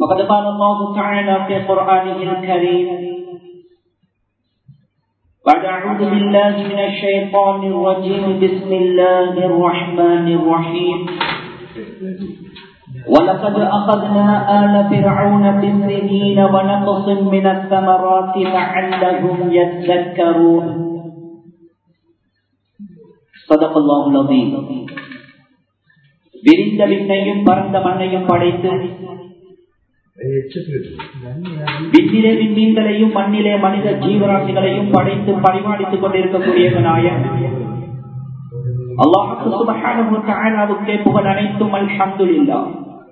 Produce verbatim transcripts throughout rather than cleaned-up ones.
وقد قال الله تعالى في قرآنه الكريم بعد أعوذ بالله من الشيطان الرجيم بسم الله الرحمن الرحيم ولقد أخذنا آل فرعون بالسنين ونقص من الثمرات لعلهم يذكرون صدق الله العظيم. விரிந்த விண்ணையும் பரந்த மண்ணையும் படைத்து விண்ணிலே விண்மீன்களையும் மண்ணிலே மனித ஜீவராசிகளையும் படைத்து பரிமாறித்துக் கொண்டிருக்கக்கூடிய நாயன் அல்லாஹ் சுப்ஹானஹு வ தஆலாவுக்கே புகழ் அனைத்தும் அல்ஹம்துலில்லாஹ்.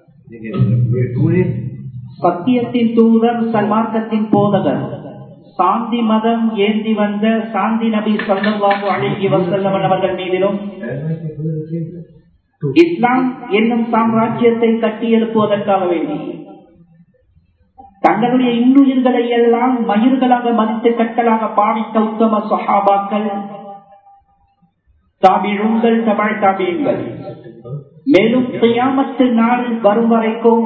சத்தியத்தின் தூதர், சன்மார்க்கத்தின் போதகர், சாந்தி மதம் ஏந்தி வந்த சாந்தி நபி ஸல்லல்லாஹு அலைஹி வஸல்லம் அவர்கள் மீதிலும் இஸ்லாம் என்னும் சாம்ராஜ்யத்தை கட்டி எழுப்புவதற்காக வேண்டி தங்களுடைய இன்னுயிர்களை எல்லாம் மயிர்களாக மதித்து கட்டலாக பாவித்த உத்தம சஹாபாக்கள், தாபிஊன்கள், தபஅ தாபிஈன்கள், மேலும் கியாமத்து நாள் வரும் வரைக்கும்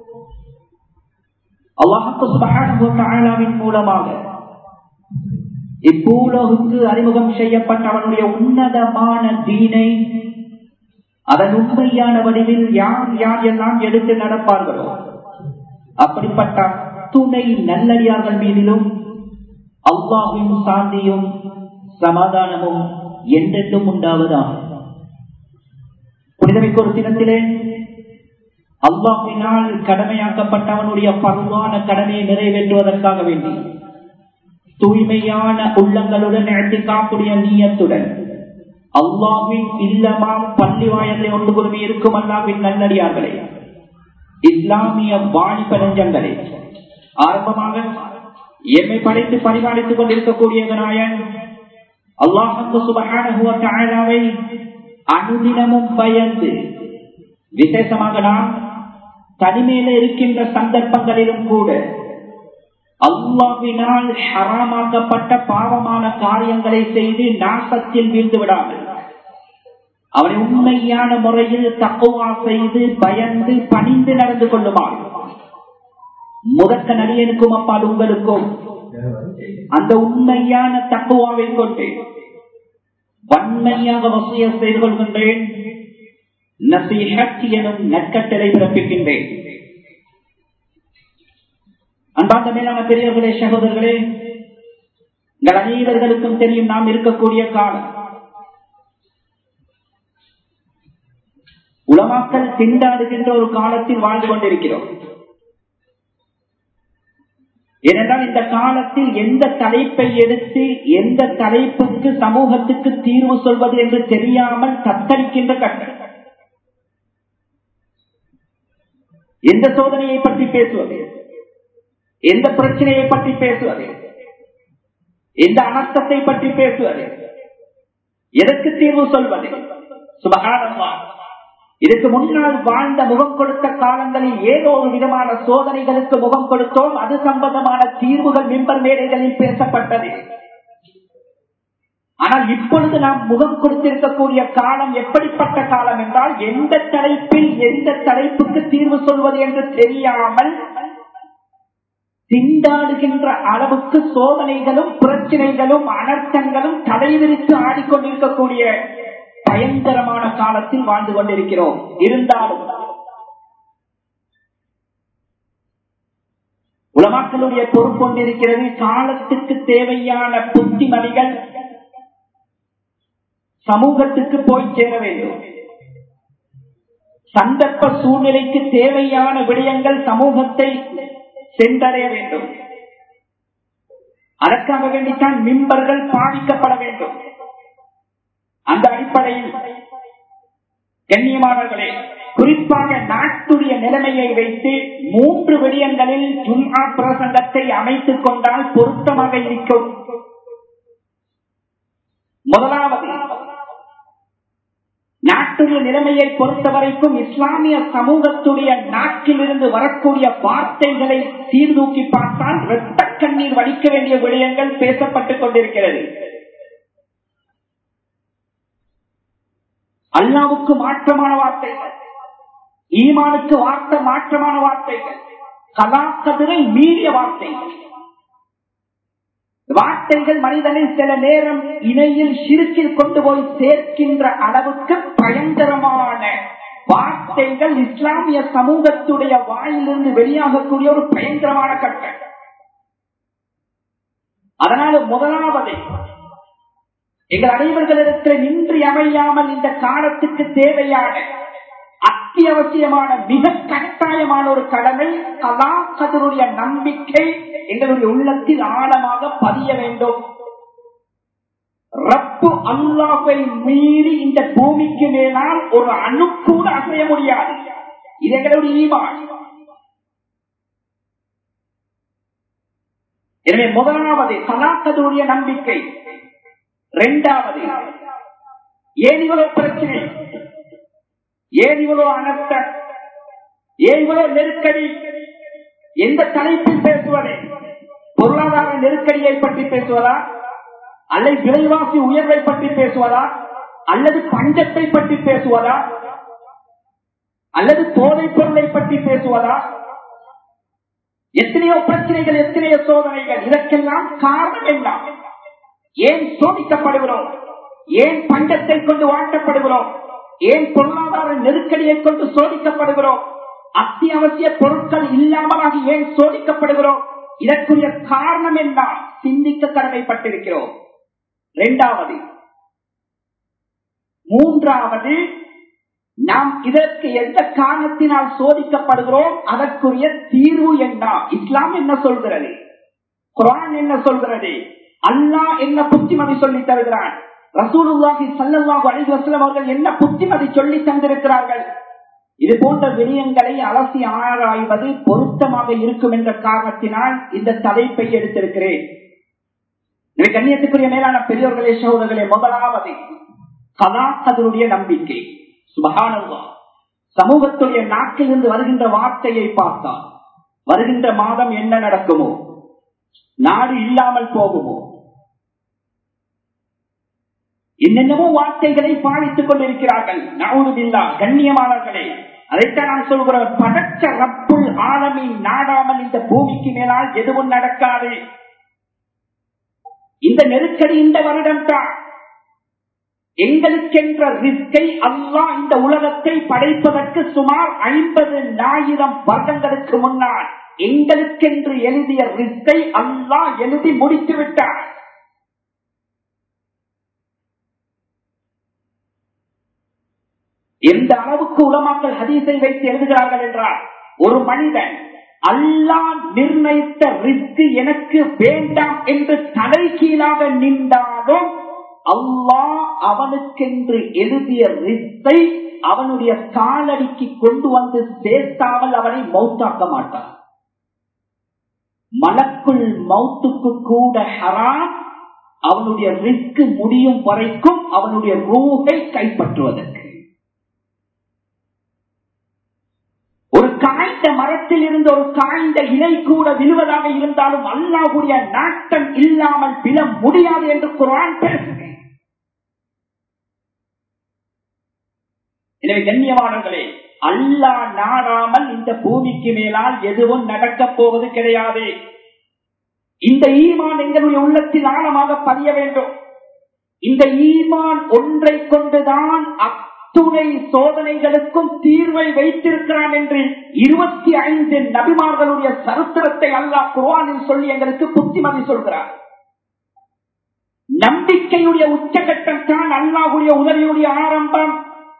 அல்லாஹ் சுப்ஹானஹு வ தஆலாவின் மூலமாக இப்பூலோகுக்கு அறிமுகம் செய்யப்பட்ட அவனுடைய உன்னதமான தீனை அதன் உண்மையான வடிவில் யார் யார் எல்லாம் எடுத்து நடப்பார்களோ அப்படிப்பட்ட துணை நல்லடியார்கள் மீதிலும் அல்லாஹ்வின் சாந்தியும் சமாதானமும் என்றென்றும் உண்டாவதாக. புனிதமிக்க ஒரு தினத்திலே அல்லாஹ்வினால் கடமையாக்கப்பட்ட அவனுடைய பரவான கடமையை நிறைவேற்றுவதற்காக வேண்டி தூய்மையான உள்ளங்களுடன் இஅ்திகாஃபுடைய நிய்யத்துடன் அல்லாஹ்வின் இல்லமாம் பள்ளி வாயிலை ஒன்று குழுமி இருக்கும் அல்லாஹ்வின் நல்லடியார்களே, இஸ்லாமிய வாலிப நெஞ்சங்களே, ஆரம்பமாக எம்மை படைத்து பரிமாறித்துக் கொண்டிருக்கக்கூடிய நாயன் அல்லாஹ் சுப்ஹானஹு வ தஆலாவை அனுதினமும் பயந்து, விசேஷமாக நாம் தனிமையில இருக்கின்ற சந்தர்ப்பங்களிலும் கூட அல்லாஹ்வினால் ஹராமாக்கப்பட்ட பாவமான காரியங்களை செய்து நாசத்தில் வீழ்ந்து விடாமல் அவனை உண்மையான முறையில் தக்வா செய்து பயந்து பணிந்து நடந்து கொள்ளுமாறு முதற்க நடிகனுக்கும் அப்பால் உங்களுக்கும் அந்த உண்மையான தக்வாவை கொண்டு வன்மையாக வசியத் செய்து கொள்கின்றேன். நஸீஹத் எனும் நற்கட்டளை பிறப்பிக்கின்றேன். அன்பார்ந்த மேலான பெரியவர்களே, சகோதரர்களே, உங்கள் அனைவர்களுக்கும் தெரியும் நாம் இருக்கக்கூடிய காலம் உலமாக்கள் திண்டாடுகின்ற ஒரு காலத்தில் வாழ்ந்து கொண்டிருக்கிறோம். ஏனென்றால் இந்த காலத்தில் எந்த தலைப்பை எடுத்து எந்த தலைப்புக்கு சமூகத்துக்கு தீர்வு சொல்வது என்று தெரியாமல் தத்தளிக்கின்ற கட்டம். எந்த சோதனையை பற்றி பேசுவது, எந்த பிரச்சனையை பற்றி பேசுவது, எந்த அனர்த்தத்தை பற்றி பேசுவது, எதற்கு தீர்வு சொல்வது? சுப்ஹானல்லாஹ். இதுக்கு முன்னால் வாழ்ந்த முகம் கொடுத்த காலங்களில் ஏதோ ஒரு விதமான சோதனைகளுக்கு முகம் கொடுத்தோம். அது சம்பந்தமான தீர்வுகள் மிம்பர் மேடைகளில் பேசப்பட்டது. ஆனால் இப்பொழுது நாம் முகம் கொடுத்திருக்கக்கூடிய காலம் எப்படிப்பட்ட காலம் என்றால், எந்த தலைப்பில் எந்த தலைப்புக்கு தீர்வு சொல்வது என்று தெரியாமல் திண்டாடுகின்ற அளவுக்கு சோதனைகளும் பிரச்சனைகளும் அனர்த்தங்களும் தலைவிரித்து ஆடிக்கொண்டிருக்கக்கூடிய பயங்கரமான காலத்தில் வாழ்ந்து கொண்டிருக்கிறோம். இருந்தாலும் உலமாக்களுடைய பொறுப்பு கொண்டிருக்கிறது. காலத்துக்கு தேவையான புத்திமதிகள் சமூகத்துக்கு போய் சேர வேண்டும். சந்தர்ப்ப சூழ்நிலைக்கு தேவையான விடயங்கள் சமூகத்தை சென்றடைய வேண்டும். அதற்காக வேண்டித்தான் மிம்பர்கள் பாதிக்கப்பட வேண்டும். அந்த அடிப்படையில் கண்ணியமானவர்களே, குறிப்பாக நாட்டுடைய நிலைமையை வைத்து மூன்று விடயங்களில் ஜும்ஆ பிரசங்கத்தை அமைத்துக் கொண்டால் பொருத்தமாக இருக்கும். முதலாவது, நாட்டுடைய நிலைமையை பொறுத்தவரைக்கும் இஸ்லாமிய சமூகத்துடைய நாட்டிலிருந்து வரக்கூடிய வார்த்தைகளை சீர்தூக்கி பார்த்தால் இரத்த கண்ணீர் வடிக்க வேண்டிய விடயங்கள் பேசப்பட்டுக் கொண்டிருக்கிறது. அல்லாஹ்வுக்கு மாற்றமான வார்த்தைகள், ஈமானுக்கு வார்த்தை மாற்றமான வார்த்தைகள், கலாக்கதிரை மீறிய வார்த்தை வார்த்தைகள் மனிதனை சில நேரம் இணையில் சிறுக்கில் கொண்டு போய் சேர்க்கின்ற அளவுக்கு பயங்கரமான வார்த்தைகள் இஸ்லாமிய சமூகத்துடைய வாயிலிருந்து வெளியாகக்கூடிய ஒரு பயங்கரமான கட்டம். அதனால முதலாவது எங்கள் அனைவர்களிடத்தில் நின்று அமையாமல் இந்த காலத்துக்கு தேவையான அத்தியாவசியமான மிக கட்டாயமான ஒரு கடமை கலாக்கதிருடைய நம்பிக்கை எங்களுடைய உள்ளத்தில் ஆழமாக பதிய வேண்டும். ரப்பு அல்லாஹ்வை மீறி இந்த பூமிக்கு மேலால் ஒரு அணு கூட அசைய முடியாது. இது எங்களுடைய ஈமான். எனவே முதலாவது கலாக்கதிருடைய நம்பிக்கை. இரண்டாவது ஏன் இவ்வளவு பிரச்சனை, ஏன் இவ்வளவு அனர்த்தம், ஏன் இவ்வளவு நெருக்கடி, எந்த தலைப்பில் பேசுவதே? பொருளாதார நெருக்கடியை பற்றி பேசுவதா, அல்லது விலைவாசி உயர்வை பற்றி பேசுவதா, அல்லது பஞ்சத்தை பற்றி பேசுவதா, அல்லது போதைப் பொருளை பற்றி பேசுவதா? எத்தனையோ பிரச்சனைகள், எத்தனையோ சோதனைகள். இதற்கெல்லாம் காரணம் என்ன? ஏன் சோதிக்கப்படுகிறோம்? ஏன் பஞ்சத்தை கொண்டு வாட்டப்படுகிறோம்? ஏன் பொருளாதார நெருக்கடியை கொண்டு சோதிக்கப்படுகிறோம்? அத்தியாவசிய பொருட்கள் இல்லாமலாக ஏன் சோதிக்கப்படுகிறோம்? இதற்குரிய காரணம் என்ன? சிந்திக்க கடமைப்பட்டிருக்கிறோம். இரண்டாவது. மூன்றாவது, நாம் இதற்கு எந்த காரணத்தினால் சோதிக்கப்படுகிறோம், அதற்குரிய தீர்வு என்ன? இஸ்லாம் என்ன சொல்கிறது? குர்ஆன் என்ன சொல்கிறது? அல்லாஹ் என்ன புத்திமதி சொல்லி தருகிறான்? ரசூலுல்லாஹி ஸல்லல்லாஹு அலைஹி வஸல்லம் அவர்கள் என்ன புத்திமதி சொல்லி தந்திருக்கிறார்கள்? இது போன்ற விடயங்களை அலசி ஆராய்வது பொருத்தமாக இருக்கும் என்ற காரணத்தினால் இந்த தலைப்பை எடுத்திருக்கிறேன். கண்ணியத்துக்குரிய மேலான பெரியோர்களே, சகோதரர்களே, முதலாவது கலாக்கதிருடைய நம்பிக்கை. சுப்ஹானல்லாஹ். சமூகத்துடைய நாட்டிலிருந்து வருகின்ற வார்த்தையை பார்த்தால் வருகின்ற மாதம் என்ன நடக்குமோ, நாடு இல்லாமல் போகுமோ, என்னென்னவோ வார்த்தைகளை பாதித்துக் கொண்டிருக்கிறார்கள். நஊது பில்லாஹ். கண்ணியமானவர்களே, அதைத்தான் நான் சொல்கிறேன். படைச்ச ரப்புல் ஆலமீன் நாடாமல் இந்த பூமிக்கு மேலால் எதுவும் நடக்காது. இந்த நெருக்கடி இந்த வருடம் தான். எங்களுக்கென்ற ரிஸ்கை அல்லாஹ் இந்த உலகத்தை படைப்பதற்கு சுமார் ஐம்பது ஆயிரம் வருடங்களுக்கு முன்னால் எங்களுக்கென்று எழுதிய ரிஸ்கை அல்லாஹ் எழுதி முடித்து விட்டார். எந்த அளவுக்கு உலமாக்கள் ஹதீஸை வைத்து எழுதுகிறார்கள் என்றால், ஒரு மனிதன் அல்லாஹ் நிர்ணயித்த ரிஸ்க் எனக்கு வேண்டாம் என்று தலைகீழாக நின்றாலும் அல்லாஹ் அவனுக்கென்று எழுதிய ரிஸ்கை அவனுடைய காலடிக்கு கொண்டு வந்து சேர்த்தாமல் அவனை மௌத்தாக்க மாட்டான். மலக்குள் மௌத்துக்கு கூட ஹராம் அவனுடைய ரிஸ்க் முடியும் வரைக்கும் அவனுடைய ரூஹை கைப்பற்றுவதற்கு. ஒரு காய்ந்த மரத்தில் இருந்து ஒரு காய்ந்த இலை கூட விழுவதாக இருந்தாலும் அல்லாஹ்வுடைய நாட்டம் இல்லாமல் விழ முடியாது என்று குர்ஆன் பேசுகிறது. எனவே கண்ணியமானவர்களே, அல்லாஹ் நாடாமல் இந்த பூமிக்கு மேலால் எதுவும் நடக்கப் போவது கிடையாது. இந்த ஈமான் எங்களுடைய உள்ளத்தில் ஆழமாக பதிய வேண்டும். இந்த ஈமான் ஒன்றை கொண்டுதான் அத்துணை சோதனைகளுக்கும் தீர்வை வைத்திருக்கிறான் என்று இருபத்தி ஐந்து நபிமார்களுடைய சரித்திரத்தை அல்லாஹ் குர்ஆனில் சொல்லி எங்களுக்கு புத்திமதி சொல்கிறார். நம்பிக்கையுடைய உச்சகட்டம் தான் அல்லாஹ்வுடைய உதவியுடைய ஆரம்பம்.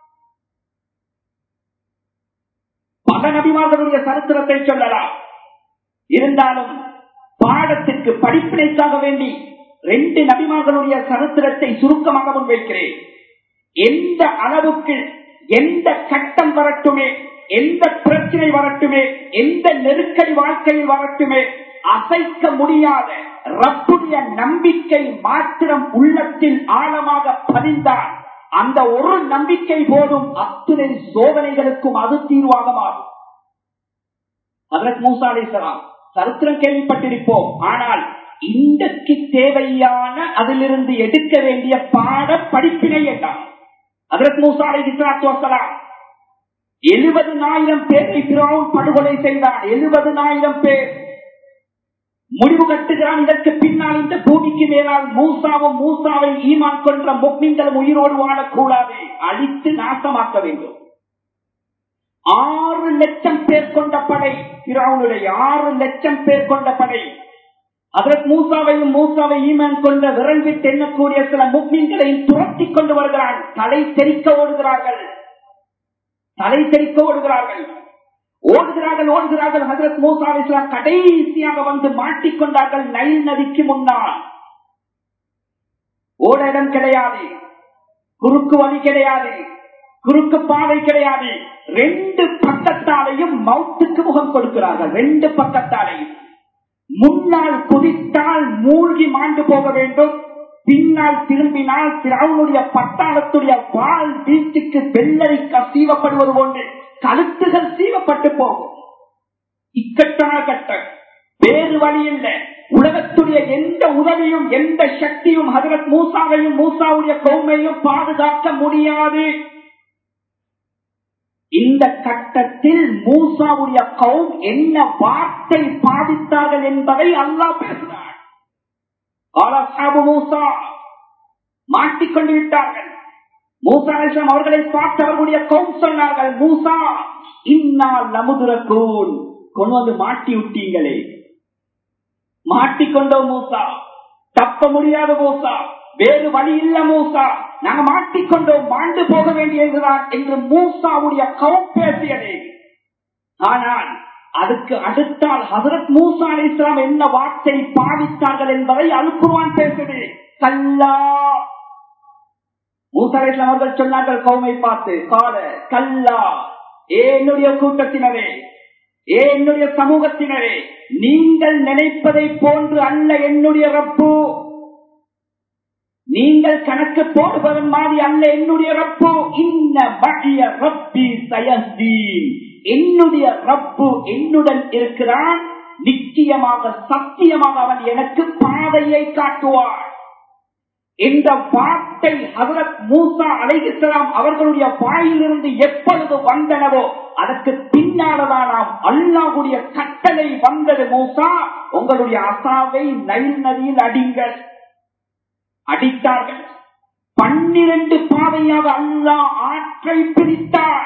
பல நபிமார்களுடைய சரித்திரத்தை சொல்லலாம். இருந்தாலும் பாடத்திற்கு படிப்பினைக்காக வேண்டி ரெண்டு நபிமார்களுடைய சரித்திரத்தை சுருக்கமாக முன்வைக்கிறேன். எந்த அளவுக்கு எந்த கட்டம் வரட்டுமே, எந்த பிரச்சனை வரட்டுமே, எந்த நெருக்கடி வாழ்க்கையில் வரட்டுமே, அசைக்க முடியாத ரப்புடைய நம்பிக்கை மாத்திரம் உள்ளத்தில் ஆழமாக பதிந்தால் அந்த ஒரு நம்பிக்கை போதும் அத்துணை சோதனைகளுக்கும் அது தீர்வாக மாறும். ஹஜ்ரத் மூஸா அலைஹிஸ்ஸலாம் சரித்திரம் கேள்விப்பட்டிருப்போம். ஆனால் இன்றைக்கு தேவையான அதிலிருந்து எடுக்க வேண்டிய பாட படிப்பினை என்றார். ஹஜ்ரத் மூஸா அலைஹிஸ்ஸலாத்து வஸ்ஸலாம் எழுபதுனாயிரம் பேரை பிறவுன் படுகொலை செய்தான். எழுபதுனாயிரம் பேர் முடிவு கட்டுகிறான். இதற்கு பின்னால் இந்த பூமிக்கு மேலால் மூசாவும் மூசாவை ஈமான் கொன்ற முக்மீன்களும் உயிரோடு வாழக்கூடாது, அழித்து நாசமாக்க வேண்டும். ஆறு லட்சம் பேர் கொண்ட படை, பிறவுனுடைய ஆறு லட்சம் பேர் கொண்ட படை. அதற்கு மூசாவையும் மூசாவை ஈமான் கொண்ட விரல் விட்டு எண்ணக்கூடிய சில முக்மீன்களையும் துரத்தி கொண்டு வருகிறான். தலை தெறிக்க ஓடுகிறார்கள், தலை தெறிக்க ஓடுகிறார்கள், ஓடுகிறார்கள் ஓடுகிறார்கள் ஹஜ்ரத் மூசா அலைஹிஸ்ஸலாம் கடைசியாக வந்து மாட்டிக்கொண்டார்கள் நைல் நதிக்கு முன்னால். ஓட இடம் கிடையாது, குறுக்கு வழி கிடையாது, குறுக்கு பாதை கிடையாது. ரெண்டு பக்கத்தாலையும் மவுத்துக்கு முகம் கொடுக்கிறார்கள். ரெண்டு பக்கத்தாலையும் முன்னால் குதித்தால் மூழ்கி மாண்டு போக வேண்டும், பின்னால் திரும்பினால் பிறவுனுடைய பட்டாளத்துடைய வால் வீட்டுக்கு வெள்ளரி சீவப்படுவது போன்று கழுத்துகள் சீவப்பட்டு போகும். இக்கட்டான கட்டம், வேறு வழி இல்லை. உலகத்துடைய எந்த உதவியும் எந்த சக்தியும் ஹஜ்ரத் மூசாவையும் மூசாவுடைய கௌமையும் பாதுகாக்க முடியாது. இந்த கட்டத்தில் மூசாவுடைய கௌம் என்ன வார்த்தை பாதித்தார்கள் என்பதை அல்லாஹ் பேசுகிறார். மூசா மாட்டிக்கொண்டு விட்டார்கள். மூசா அலைஹிஸ்ஸலாம் அவர்களை பார்த்து அவர்களுடைய கௌம் சொன்னார்கள், மூசா இன்னால் நமுதுரக்கூன், கொண்டு வந்து மாட்டி விட்டீங்களே, மாட்டிக்கொண்டோம் மூசா, தப்ப முடியாத மூசா, வேறு வழி இல்ல மூசா, நாங்க மாட்டிக்கொண்டோம், மாண்டு போக வேண்டியதுதான் என்று மூசாவுடைய கௌம் பேசியது. ஆனால் அதுக்கு அடுத்தால் ஹஜ்ரத் மூசா அலைஹிஸ்ஸலாம் என்ன வார்த்தை பாவித்தார்கள் என்பதை அல் குர்ஆன் பேசுது. கல்லா, மூசா அலைஹிஸ்ஸலாம் அவர்கள் சொன்னார்கள் கௌமை பார்த்து, கால கல்லா, ஏ என்னுடைய கூட்டத்தினரே, ஏ என்னுடைய சமூகத்தினரே, நீங்கள் நினைப்பதை போன்று அல்ல என்னுடைய ரப்பு, நீங்கள் கணக்கு போடுவதன் மாதிரி அல்ல என்னுடைய ரப்பு. இன்ன பகிய ரப்பி சயஹ்தீன், என்னுடைய ரப்பு என்னுடன் இருக்கிறான், நிச்சயமாக சத்தியமாக அவன் எனக்கு பாதையை காட்டுவான் என்ற வார்த்தை ஹஜ்ரத் மூசா அலைஹிஸ்ஸலாம் அவர்களுடைய வாயிலிருந்து எப்பொழுது வந்தனவோ அதற்கு பின்னால்தான் நாம் அல்லாஹ்வுடைய கட்டளை வந்தது. மூசா, உங்களுடைய அசாவை நைல் நதியில் அடிங்கள். அடித்தார்கள். பன்னிரண்டு பாதையாக அல்லாஹ் ஆற்றை பிரித்தார்,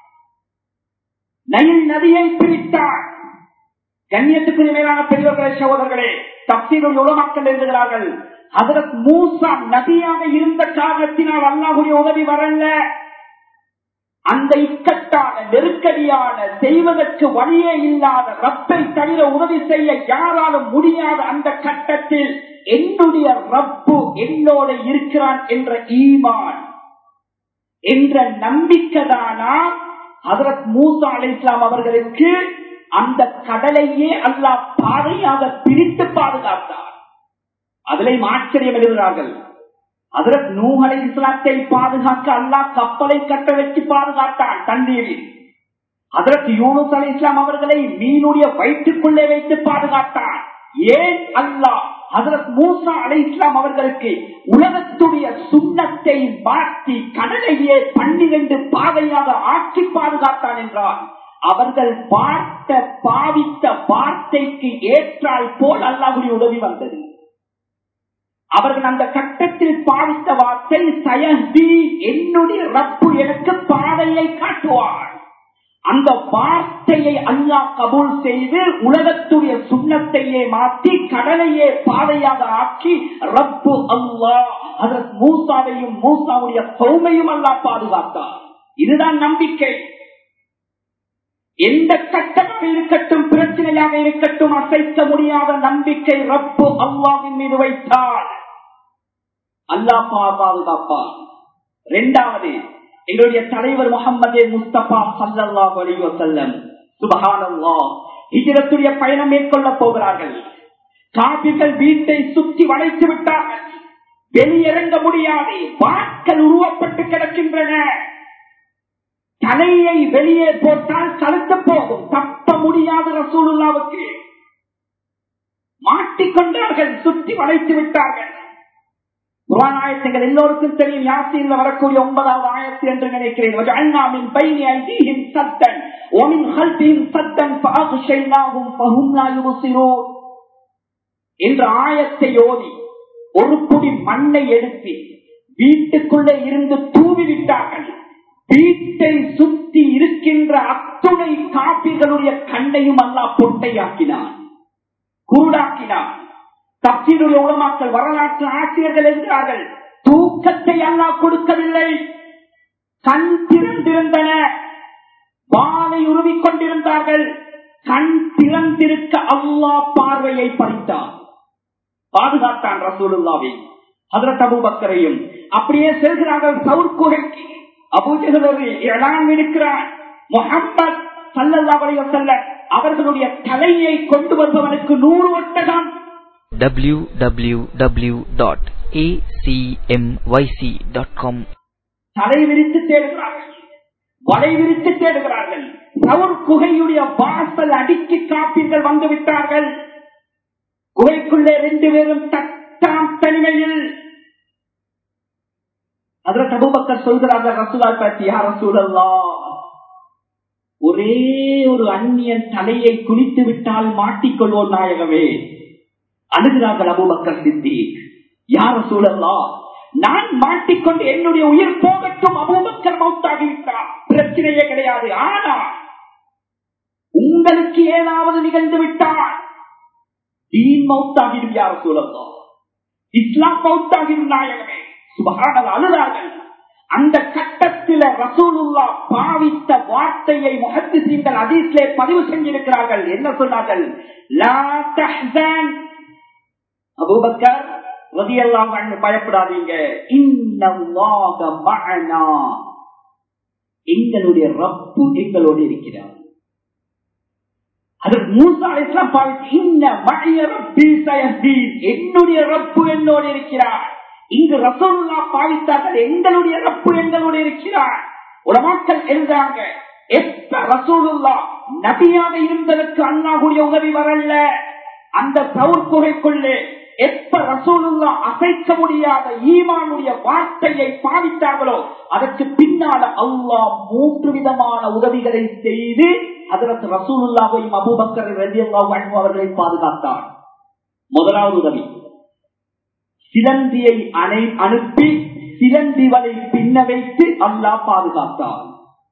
நைல் நதியை பிரித்தார். கண்ணியத்துக்கு மேலான பெரியவர்களே, சகோதரர்களே, தப்சீருடைய உலமாக்கள் எழுதுகிறார்கள், ஹஜ்ரத் மூசா நபியாக இருந்த காரணத்தினால் அல்லாஹ்வுடைய உதவி வரல. அந்த இக்கட்டான நெருக்கடியான செய்வதற்கு வழியே இல்லாத ரப்பை தவிர உதவி செய்ய யாராலும் முடியாத அந்த கட்டத்தில் என்னுடைய ரப்பு என்னோட இருக்கிறான் என்ற ஈமான் என்ற நம்பிக்கைதானா ஹஜ்ரத் மூசா அலைஹிஸ்ஸலாம் அவர்களுக்கு அந்த கடலையே அல்லாஹ் பாதையாக பிரித்து பாதுகாத்தார். அதிலையும் ஆச்சரியம் எழுதுகிறார்கள், ஹஜ்ரத் நூஹ் அலைஹிஸ்ஸலாத்தை பாதுகாக்க அல்லாஹ் கப்பலை கட்ட வச்சு பாதுகாத்தான் தண்ணீரில். ஹஜ்ரத் யூனுஸ் அலைஹிஸ்ஸலாம் அவர்களை மீனுடைய வயிற்றுக்குள்ளே வைத்து பாதுகாத்தான். ஏன் அல்லாஹ் ஹஜ்ரத் மூசா அலைஹிஸ்ஸலாம் அவர்களுக்கு உலகத்துடைய சுண்ணத்தை மாற்றி கடலையே பன்னிரண்டு பாதையாக ஆட்சி பாதுகாத்தான் என்றால் அவர்கள் பார்த்த பாவித்த வார்த்தைக்கு ஏற்றால் போல் அல்லாஹ்வுடைய உதவி வந்தது. அவர்கள் அந்த கட்டத்தில் பாவித்த வார்த்தை சயஹ்தி, என்னுடைய ரப்பு எனக்கு பாதையை காட்டுவார். அந்த வார்த்தையை அல்லாஹ் கபூல் செய்து உலகத்துடைய சுண்ணத்தையே மாற்றி கடலையே பாதையாக ஆக்கி ரப்பு அல்லாஹ் ஹஜ்ரத் மூசாவையும் மூசாவுடைய கௌமையும் அல்லாஹ் பாதுகாத்தார். இதுதான் நம்பிக்கை. எந்த கட்டமாக இருக்கட்டும், பிரச்சனையாக இருக்கட்டும், அசைக்க முடியாத நம்பிக்கை ரப்பு அல்லாஹ்வின் மீது வைத்தால் அல்லாஹ் பாதுகாப்பார். இரண்டாவது, எங்களுடைய தலைவர் முஹம்மது முஸ்தபா ஸல்லல்லாஹு அலைஹி வஸல்லம் சுப்ஹானல்லாஹ் ஹிஜ்ரத்துடைய பயணம் மேற்கொள்ள போகிறார்கள். காபிர்கள் வீட்டை சுற்றி வளைத்து விட்டார்கள், வெளியிறங்க முடியாது, வாட்கள் உருவப்பட்டு கிடக்கின்றன. தலையை வெளியே போட்டால் கழுத்து போகும், தப்ப முடியாத ரசூலுல்லாவுக்கு மாட்டிக்கொண்டார்கள், சுற்றி வளைத்து விட்டார்கள். குர்ஆன் ஆயத்துகள் எல்லோருக்கும் தெரியும். யாசீன்ல வரக்கூடிய ஒன்பதாவது ஆயத்து என்று நினைக்கிறேன். வஜஅல்னா மின் பைனி ஐதீஹிம் சத்தன் வ மின் கல்பிஹிம் சத்தன் ஃபஅக்ஷைனாஹும் ஃபஹும் லா யுப்சிரூன் என்ற ஆயத்தை ஓதி ஒரு புடி மண்ணை எடுத்து வீட்டுக்குள்ளே இருந்து தூவி விட்டார்கள். வீட்டை சுற்றி இருக்கின்ற அத்துணை காபிர்களுடைய கண்ணையும் அல்லாஹ் பொட்டையாக்கினான், குருடாக்கினான். தப்சீருடைய உலமாக்கள், வரலாற்று ஆசிரியர்கள் என்கிறார்கள், தூக்கத்தை அல்லாஹ் கொடுக்கவில்லை. கண் திறந்திருந்தன, வாளை உருவிக் கொண்டிருந்தார்கள். கண் திறந்திருக்க அல்லாஹ் பார்வையை பறித்தான், பாதுகாத்தான் ரசூலுல்லாஹ்வை, ஹஜ்ரத் அபூபக்கரையும். அப்படியே செல்கிறார்கள் சவுர் குகைக்கு. அபூ ஜஹல் ஒரு இலான் விடுக்கிறான், முஹம்மத் ஸல்லல்லாஹு அலைஹி வஸல்லம் அவர்களுடைய தலையை கொண்டு வருபவனுக்கு நூறு ஒட்டகம். W W W dot A C M Y C dot com. தலை விரித்து தேடுகிறார்கள், வலை விரித்து தேடுகிறார்கள். சவுர் குகையுடைய வாசல் அடிக்கி காப்பீர்கள் வந்து விட்டார்கள். குகைக்குள்ளே ரெண்டு பேரும் தட்டாம் தனிமையில். ஹஜ்ரத் அபூபக்கர் சொல்கிறார்கள் ரசூலுல்லாஹ் பற்றி, யா ரசூலல்லாஹ், ஒரே ஒரு அந்நியன் தலையை குனித்து விட்டால் மாட்டிக்கொள்வோம் நாயகமே. அழுகிறார்கள் அபூபக்கர் சித்திக், யா ரசூலல்லாஹ், நான் மாட்டிக்கொண்டு என்னுடைய உயிர் போகட்டும், அபூபக்கர் மௌத்தாகிவிட்டார், பிரச்சனையே கிடையாது. ஆனால் உங்களுக்கு ஏதாவது நிகழ்ந்து விட்டால் தீன் மௌத்தாகிடும் யா ரசூலல்லாஹ், இஸ்லாம் மௌத்தாகிடும் நாயகமே. சுப்ஹானல்லாஹ், அழுதார்கள். அந்த கட்டத்தில் ரசூலுல்லாஹ் பாவித்த வார்த்தையை முஹத்திஸீன்கள் ஹதீஸிலே பதிவு செஞ்சிருக்கிறார்கள். என்ன சொன்னார்கள்? லா தஹ்சன் அபூபக்கர் ரலியல்லாஹு அன்ஹு, பயப்படாதீங்க, இன்னல்லாஹ மஅனா, எங்களுடைய ரப்பு எங்களோடு இருக்கிறார். அதற்கு மூசா அலைஹிஸ்ஸலாம் பாவித்து, இன்ன மஅய ரப்பி சயஹ்தீன், என்னுடைய ரப்பு என்னோடு இருக்கிறார். இங்கு ரசூலுல்லாஹ் பாவித்தார்கள், எங்களுடைய ரப்பு எங்களோடு இருக்கிறார். உலமாக்கள் எழுதுறாங்க, எப்ப ரசூலுல்லாஹ் நபியாக இருந்ததற்கு அல்லாஹ்வுடைய உதவி வரல, அந்த சவுர் குகைக்குள்ளே எப்ப ரசூலுல்லாஹ் அசைக்க முடியாத ஈமானுடைய வார்த்தையை பாவித்தார்களோ அதற்கு பின்னால அல்லாஹ் மூன்று விதமான உதவிகளை செய்து ஹஜ்ரத் ரசூலுல்லாஹையும் அபூபக்கர் ரலியல்லாஹு அன்ஹு அவர்களை பாதுகாத்தார். முதலாவது உதவி, சிலந்தியை அணை அனுப்பி சிலந்தி வலை பின்ன வைத்து அல்லாஹ் பாதுகாத்தார்.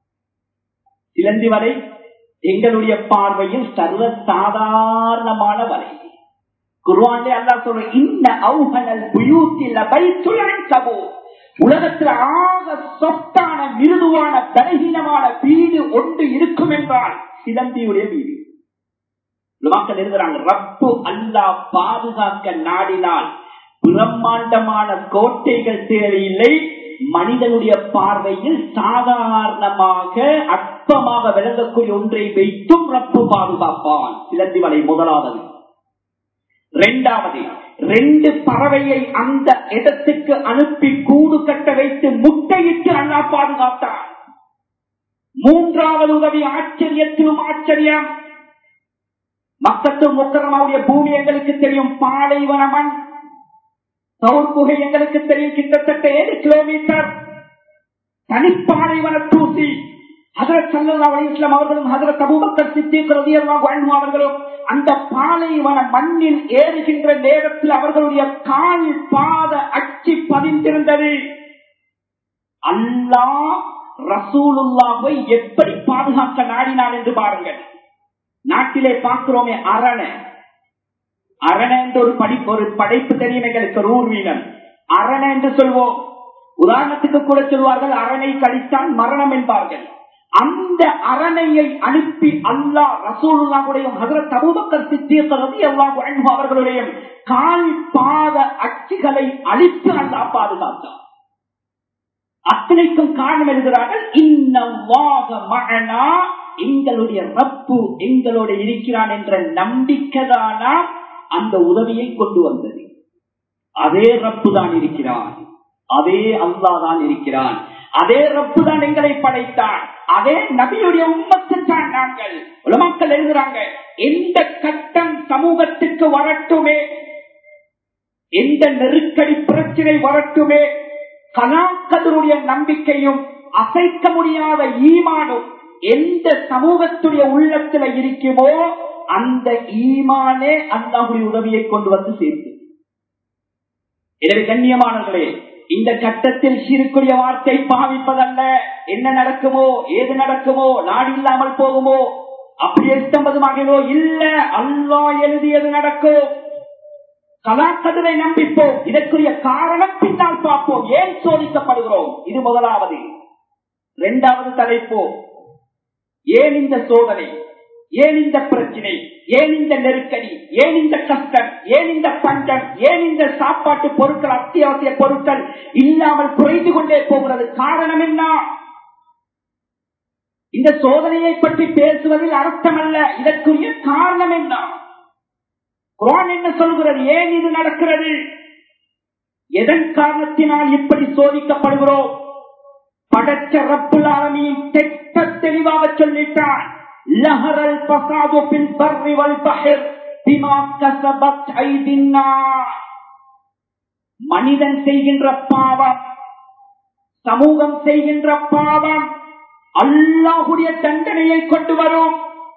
சிலந்தி வலை எங்களுடைய பார்வையில் சர்வ சாதாரணமான வலை. குர்ஆனிலே அல்லாஹ் சொல்ற, இன்ன அவ்ஹனல் புயூத்தி லபைத்துல் அன்கபூத், உலகத்தில் ஆக சொத்தான மிருதுவான பலகீனமான வீடு ஒன்று இருக்கும் என்றால் சிலந்தியுடைய வீடு. மக்கள் எழுதுறாங்க, ரப்பு அல்லாஹ் பாதுகாக்க நாடினால் பிரம்மாண்டமான கோட்டைகள் தேவையில்லை, மனிதனுடைய பார்வையில் சாதாரணமாக அற்பமாக விளங்கக்கூடிய ஒன்றை வைத்தும் ரப்பு பாதுகாப்பான். சிலந்தி வலை முதலாவது. இரண்டாவது, ரெண்டு பறவையை அந்த இடத்துக்கு அனுப்பி கூடு கட்ட வைத்து முட்டையிட்டு அல்லாஹ் பாதுகாத்தான். மூன்றாவது உதவி ஆச்சரியத்திலும் ஆச்சரியம், மக்கத்து முக்கரமாவுடைய பூமி எங்களுக்கு தெரியும், பாலைவன மண். சவுர் குகை எங்களுக்கு தெரியும், கிட்டத்தட்ட ஏழு கிலோமீட்டர் தனிப்பாலைவன தூசி. ஹஜ்ரத் ஸல்லல்லாஹு அலைஹி வஸல்லம் அவர்களும் ஹஜ்ரத் அபூபக்கர் சித்தீக் ரலியல்லாஹு அன்ஹு அவர்களும் அந்த பாலைவன மண்ணில் ஏறுகின்ற நேரத்தில் அவர்களுடைய கால் பாத அச்சி பதிந்திருந்தது. அல்லாஹ் ரசூலுல்லாஹை எப்படி பாதுகாக்க நாடினான் என்று பாருங்கள். நாட்டிலே பார்க்கிறோமே அரணை, அரணை என்று ஒரு படிப்பு, ஒரு படைப்பு தெரியும் எங்களுக்கு, ஊர்வீனம் அரணை என்று சொல்வோம். உதாரணத்துக்கு கூட சொல்வார்கள், அரணை கடித்தான் மரணம் என்பார்கள். அந்த அரணையை அனுப்பி அல்லாஹ் ரசூலுல்லாஹுடைய ஹஜ்ரத் அபூபக்கர் சித்தீக் ரலியல்லாஹு அன்ஹு அவர்களுடைய கால் பாத அச்சுகளை அழித்து அல்லாஹ் பாதுகாத்தார். அத்தனைக்கும் காரணம் எழுதுகிறார்கள், இன்னல்லாஹ மஅனா, எங்களுடைய ரப்பு எங்களோடு இருக்கிறான் என்ற நம்பிக்கைதானா அந்த உதவியை கொண்டு வந்தது. அதே ரப்பு தான் இருக்கிறான், அதே அல்லாஹ் தான் இருக்கிறான், அதே ரப்பு தான் எங்களை படைத்தான், அதே நபியுடைய உம்மத்து தான் நாங்கள். உலமாக்கள் எழுதுறாங்க, எந்த கட்டம் சமூகத்துக்கு வரட்டுமே, எந்த நெருக்கடி பிரச்சனை வரட்டுமே, கலாக்கதருடைய நம்பிக்கையும் அசைக்க முடியாத ஈமானும் எந்த சமூகத்துடைய உள்ளத்துல இருக்குமோ அந்த ஈமானே அல்லாஹ்வுடைய உதவியை கொண்டு வந்து சேர்த்து. எனவே கண்ணியமானவர்களே, இந்த கட்டத்தில் ஷிர்க்குடைய வார்த்தை பாவிப்பதல்ல. என்ன நடக்குமோ, ஏது நடக்குமோ, நாடு இல்லாமல் போகுமோ, அப்படியே இஷ்டம்பதுமாகவோ இல்ல, அல்லாஹ் எழுதியது நடக்கும். கலாக்கதிரை நம்பிப்போம். இதற்குரிய காரணம் பின்னால் பார்ப்போம். ஏன் சோதிக்கப்படுகிறோம்? இது முதலாவது. இரண்டாவது தலைப்போ, ஏன் இந்த சோதனை, ஏன் இந்த பிரச்சனை, ஏன் இந்த நெருக்கடி, ஏன் இந்த கஷ்டம், ஏன் இந்த பஞ்சம், ஏன் இந்த சாப்பாட்டு பொருட்கள், அத்தியாவசிய பொருட்கள் இல்லாமல் குறைந்து கொண்டே போகிறது? காரணம் என்ன? இந்த சோதனையை பற்றி பேசுவதில் அர்த்தம் அல்ல, இதற்குரிய காரணம் என்ன? குர்ஆன் என்ன சொல்கிறது? ஏன் இது நடக்கிறது? எதன் காரணத்தினால் இப்படி சோதிக்கப்படுகிறோம்? படைச்ச ரப்புல் ஆலமீன் தெட்ட தெளிவாக சொல்லிட்டான். லஹரல் ஃபஸாது ஃபில் பர்ரி வல் பஹர் பிமா கஸபத் ஐதின் நாஸ். மனிதன் செய்கின்ற பாவம், சமூகம் செய்கின்ற பாவம் அல்லாஹ்வுடைய தண்டனையை கொண்டு வரும்,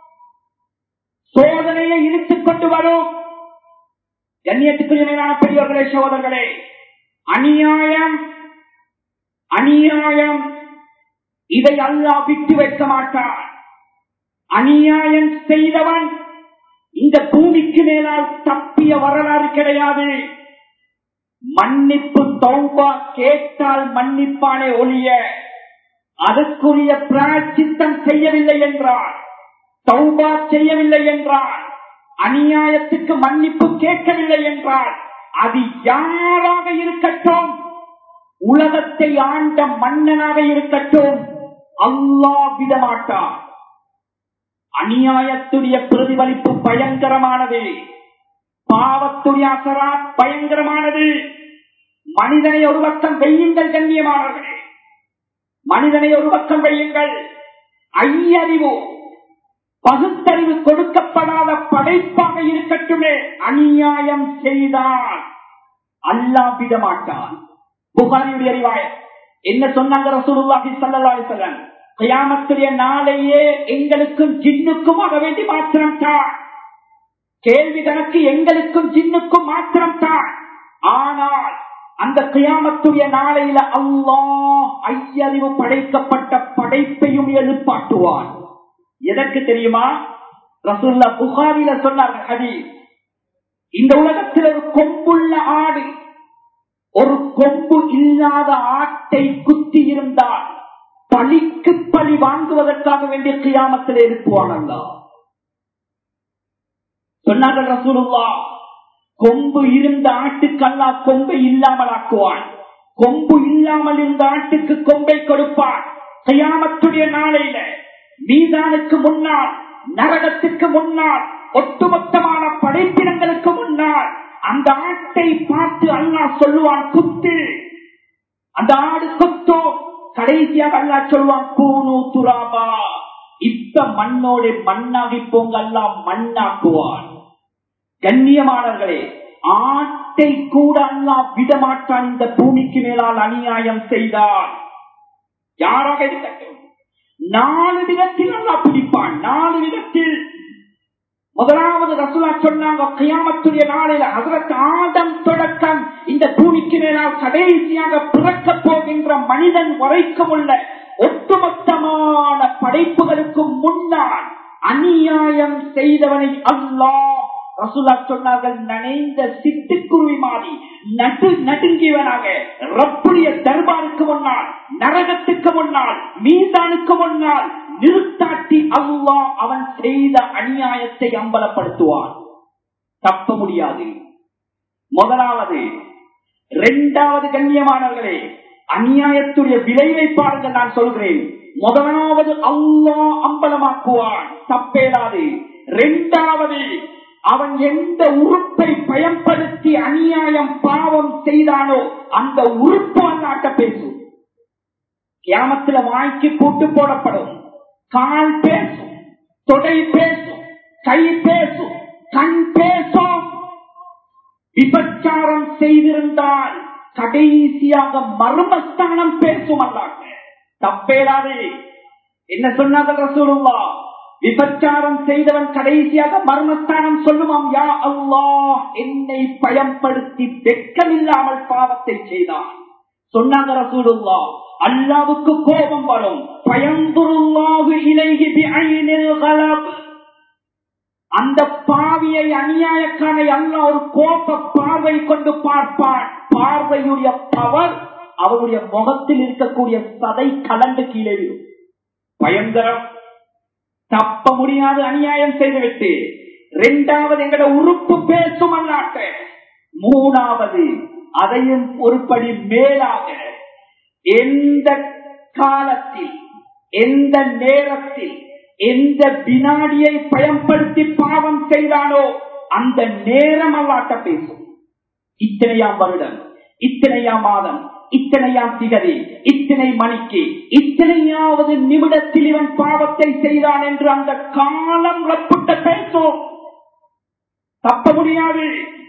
சோதனையை இழுத்துக் கொண்டு வரும். கண்ணியத்துக்குரிய மேலான பெரியவர்களே, சகோதரர்களே, அநியாயம் அநியாயம் இதை அல்லாஹ் விட்டு வைக்க மாட்டான். அநியாயம் செய்தவன் இந்த பூமிக்கு மேலால் தப்பிய வரலாறு கிடையாது. மன்னிப்பு தௌபா கேட்டால் மன்னிப்பானே ஒழிய அதற்குரிய பிராயச்சித்தம் செய்யவில்லை என்றால், தௌபா செய்யவில்லை என்றால், அநியாயத்துக்கு மன்னிப்பு கேட்கவில்லை என்றால், அது யாராக இருக்கட்டும், உலகத்தை ஆண்ட மன்னனாக இருக்கட்டும், அல்லாஹ் விடமாட்டான். அநியாயத்துடைய பிரதிபலிப்பு பயங்கரமானது, பாவத்துடைய அசராத் பயங்கரமானது. மனிதனை ஒரு பக்கம் வெய்யுங்கள் கண்ணியமானவர்களே, மனிதனை ஒரு பக்கம் வெய்யுங்கள். ஐயறிவு பகுத்தறிவு கொடுக்கப்படாத படைப்பாக இருக்கட்டுமே, அநியாயம் செய்தால் அல்லாஹ் விடமாட்டான். புகாரியுடைய ரிவாயத் என்ன சொன்னாங்க ரசூலுல்லாஹி ஸல்லல்லாஹு அலைஹி வஸல்லம்? கியாமத்துடைய நாளையே எங்களுக்கும் ஜின்னுக்கும் ஆக வேண்டி மாத்திரம் தான். கேள்வி கணக்கு எங்களுக்கும் ஜின்னுக்கும் மாத்திரம் தான். ஆனால் அந்த கியாமத்துடைய நாளையில அல்லாஹ் ஐயறிவு படைக்கப்பட்ட படைப்பையும் எழுப்பாட்டுவான். எதற்கு தெரியுமா? ரசூலுல்லாஹ் புகாரில சொன்னார்கள் ஹதீஸ். இந்த உலகத்தில் ஒரு கொம்புள்ள ஆடு ஒரு கொம்பு இல்லாத ஆட்டை குத்தி இருந்தால் பழிக்கு பழி வாங்குவதற்காக வேண்டிய கியாமத்தில் எழுப்புவான் அல்லாஹ். சொன்னார்கள் ரசூலுல்லாஹ், கொம்பு இருந்த ஆட்டுக்கு அல்லாஹ் கொம்பை இல்லாமல் ஆக்குவான், கொம்பு இல்லாமல் இருந்த ஆட்டுக்கு கொம்பை கொடுப்பான். கியாமத்துடைய நாளையில மீதானுக்கு முன்னால், நரகத்துக்கு முன்னால், ஒட்டுமொத்தமான படைப்பினங்களுக்கு முன்னால் அந்த ஆட்டை பார்த்து அல்லாஹ் சொல்லுவான், குத்து. அந்த ஆடு குத்தோ, கடைசியாக அல்லாஹ் சொல்லுவான், கூனு துராபா, இப்ப மண்ணோடு மண்ணாகி போங்க, அல்லாஹ் மண்ணாக்குவான். கண்ணியமானவர்களே, ஆட்டை கூட அல்லாஹ் விடமாட்டான் இந்த பூமிக்கு மேலால் அநியாயம் செய்தால். யாராக இருக்கட்டும், நாலு விதத்தில் அல்லாஹ் பிடிப்பான். நாலு விதத்தில். முதலாவது ரசூலா சொன்னாங்க, கியாமத்துடைய நாளில் ஹஜ்ரத் ஆதம் தொடக்கம் இந்த பூமிக்கு மேலால் கடைசியாக பிறக்க போகின்ற மனிதன் வரைக்கும் உள்ள ஒட்டுமொத்தமான படைப்புகளுக்கு முன்னால் அநியாயம் செய்தவனை அல்லாஹ் ரசூலா சொன்னார்கள் நனைந்த சிட்டுக்குருவி மாதிரி நடு நடுங்கியவனாக ரப்புடைய தர்பாருக்கு முன்னால், நரகத்துக்கு முன்னால், மீதானுக்கு முன்னால் நிறுத்தாட்டி அல்லாஹ் அவன் செய்த அநியாயத்தை அம்பலப்படுத்துவான். தப்ப முடியாது. முதலாவது. இரண்டாவது கண்ணியமானவர்களே, அநியாயத்துடைய விளைவை பாருங்கள். நான் சொல்கிறேன், முதலாவது அல்லாஹ் அம்பலமாக்குவான், தப்பேலாது. இரண்டாவது, அவன் எந்த உறுப்பை பயன்படுத்தி அநியாயம் பாவம் செய்தானோ அந்த உறுப்பு அல்லாட்ட பேசும். கியாமத்துல வாய்க்கு கூட்டு போடப்படும், கால் பேசும், தொடை பேசும், கை பேசும், கண் பேசும். விபச்சாரம் செய்திருந்தால் கடைசியாக மர்மஸ்தானம் பேசும் அல்லாஹ். தப்பேடாதே. என்ன சொன்னார்கள் ரசூலுல்லாஹ்? விபச்சாரம் செய்தவன் கடைசியாக மர்மஸ்தானம் சொல்லுவான், யா அல்லாஹ் என்னை பயன்படுத்தி வெட்கமில்லாமல் பாவத்தை செய்தான். சொன்னாங்க ரசூலுல்லாஹ், அல்லாஹ்வுக்கு கோபம் வரும். பயந்துருல்லாஹு இலைஹி பிஐனில் கலப். அந்த பாவியை அநியாயக்காரை அல்லாஹ் ஒரு கோப பார்வை கொண்டு பார்ப்பான். பார்வையுடைய பவர் அவருடைய முகத்தில் இருக்கக்கூடிய சதை கலந்து கீழே விடும். பயங்கரம். தப்ப முடியாது அநியாயம் செய்துவிட்டு. இரண்டாவது எங்கட உறுப்பு பேசும் அல்லாட்ட. மூணாவது அதையும் ஒருபடி மேலாக எந்த காலத்தில் எந்த நேரத்தில் எந்த வினாடியை பயன்படுத்தி பாவம் செய்தானோ அந்த நேரம் அல்லாட்ட பேசும். இத்தனையாம் வருடம், இத்தனையாம் மாதம், இத்தனையாம் திகதி, இத்தனை மணிக்கு, இத்தனையாவது நிமிடத்தில் இவன் பாவத்தை செய்தான் என்று அந்த காலம் ரப்புட்ட பேசும். தப்ப முடியாது.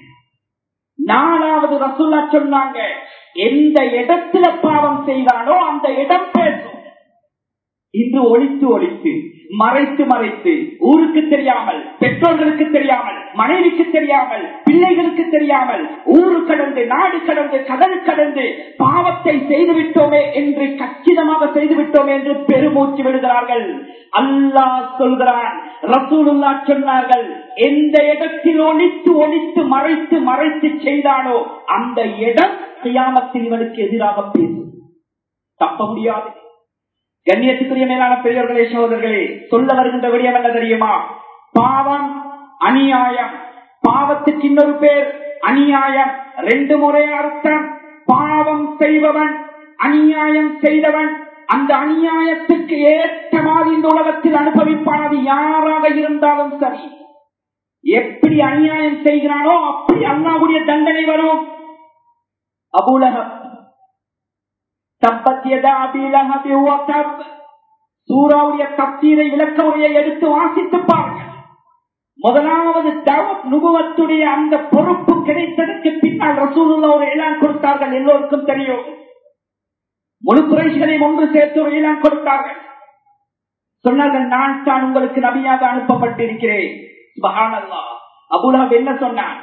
நாலாவது ரசூலா சொன்னாங்க, எந்த இடத்துல பாவம் செய்தானோ அந்த இடம் பேசும். இன்று ஒளித்து ஒளித்து மறைத்து மறைத்து ஊருக்கு தெரியாமல், பெற்றோர்களுக்கு தெரியாமல், மனைவிக்கு தெரியாமல், பிள்ளைகளுக்கு தெரியாமல், ஊரு கடந்து நாடு கடந்து கடல் கடந்து பாவத்தை செய்துவிட்டோமே என்று கச்சிதமாக செய்துவிட்டோமே என்று பெருமூச்சு விடுகிறார்கள். அல்லாஹ் சொல்கிறான், ரசூலுல்லாஹ் சொன்னார்கள், எந்த இடத்தில் ஒளித்து ஒளித்து மறைத்து மறைத்து செய்தானோ அந்த இடம் கியாமத்தில் இவனுக்கு எதிராக பேசும். தப்ப முடியாது. கண்ணியத்துக்குரிய மேலான பெரியவர்களே, சகோதரர்களே, சொல்ல வருகின்ற விடயம் என்ன தெரியுமா? பாவம் அநியாயம். பாவத்துக்கு இன்னொரு பேர் அநியாயம். ரெண்டு முறை அர்த்தம். பாவம் செய்பவன், அநியாயம் செய்தவன், அந்த அநியாயத்துக்கு ஏற்ற மாதிரி இந்த உலகத்தில் அனுபவிப்பான். அது யாராக இருந்தாலும் சரி. எப்படி அநியாயம் செய்கிறானோ அப்படி அல்லாஹ்வுடைய தண்டனை வரும். அபூ லஹப் சூராவுடைய தப்சீரை விளக்க உரையை எடுத்து வாசித்து பாருங்கள். முதலாவது தஅவத் நுபுவத்துடைய அந்த பொறுப்பு கிடைத்ததற்கு பின்னால் ரசூலுல்லாஹ் ஒரு இலான் கொடுத்தார்கள். எல்லோருக்கும் தெரியும். முழு குறைஷிகளையும் ஒன்று சேர்த்து ஒரு இலான் கொடுத்தார்கள். சொன்னார்கள், நான் தான் உங்களுக்கு நபியாக அனுப்பப்பட்டிருக்கிறேன். சுப்ஹானல்லாஹ். அபூ லஹப் என்ன சொன்னான்?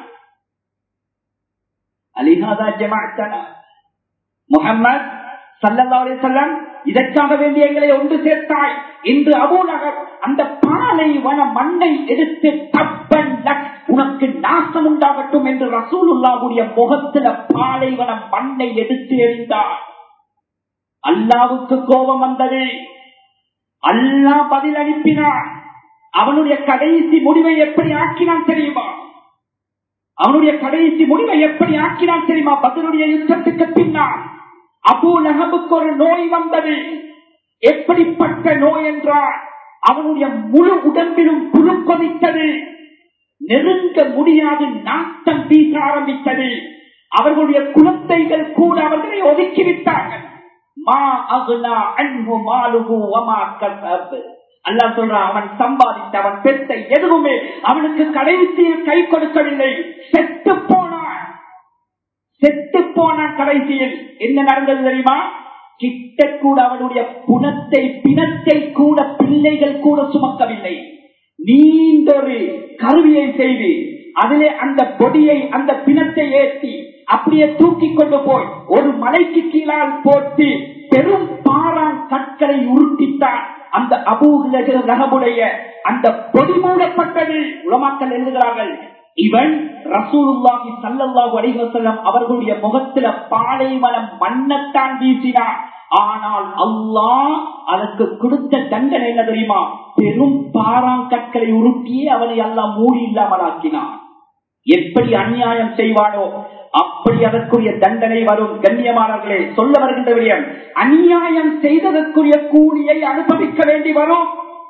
அலிஹாதா ஜமாஅத்தனா முஹம்மத் ஸல்லல்லாஹு அலைஹி வஸல்லம், இதற்காக வேண்டிய எங்களை ஒன்று சேர்த்தாய். இன்று அபூ லஹப் அந்த பாலைவன மண்ணை எடுத்து தப்பன் லக், உனக்கு நாசம் உண்டாகட்டும் என்று ரசூலுல்லாஹ்வுடைய முகத்தில பாலைவன மண்ணை எடுத்து எறிந்தார். அல்லாஹ்வுக்கு கோபம் வந்தது. அல்லாஹ் பதில் அனுப்பினான். அவனுடைய கடைசி முடிவை எப்படி ஆக்கினான் தெரியுமா? அவனுடைய கடைசி முடிவை எப்படி ஆக்கினான் தெரியுமா? பத்ருடைய யுத்தத்துக்கு பின்னால் அபூ லஹபுக்கு ஒரு நோய் வந்தது. எப்படிப்பட்ட நோய் என்றால் அவனுடைய முழு உடம்பிலும் புழு கொதித்தது. நெருங்க முடியாது நாட்டம் வீச ஆரம்பித்தது. அவர்களுடைய குழந்தைகள் கூட அவர்களை ஒதுக்கிவிட்டார்கள். மா அக்னா அன்ஹு மாலுஹு வமா கஸப். அல்லாஹ் சொல்றான், அவன் சம்பாதித்த அவன் பெற்ற எதுவுமே அவனுக்கு கடைசியில் கை கொடுக்கவில்லை. செத்து போனான். செத்து போனான். கடைசியில் என்ன நடந்தது தெரியுமா? கிட்ட கூட அவனுடைய புனத்தை பிணத்தை கூட பிள்ளைகள் கூட சுமக்கவில்லை. நீண்டொரு கருவியை செய்து அதிலே அந்த பொடியை அந்த பிணத்தை ஏற்றி அப்படியே தூக்கி கொண்டு போய் ஒரு மலைக்கு கீழால் போட்டு பெரும் பாறான் கற்களை உருட்டித்தான். அந்த அபூ லஹபுடைய அந்த பொடி மூடப்பட்டது. உலமாக்கள் எழுதுகிறார்கள், இவன் ரசூலுல்லாஹி ஸல்லல்லாஹு அலைஹி வஸல்லம் அவர்களுடைய முகத்தில பாலைவனம் மண்ணத்தான் வீசினான். ஆனால் அல்லாஹ் அதற்கு கொடுத்த தண்டனை என்ன தெரியுமா? பெரும் பாறாங்கற்களை உருட்டியே அவனை அல்லாஹ் மூடி இல்லாமல் ஆக்கினான். எப்படி அநியாயம் செய்வானோ அப்படி அதற்குரிய தண்டனை வரும். கண்ணியமானவர்களே, சொல்ல வருகின்ற விடயம், அநியாயம் செய்ததற்குரிய கூலியை அனுபவிக்க வேண்டி வரும்.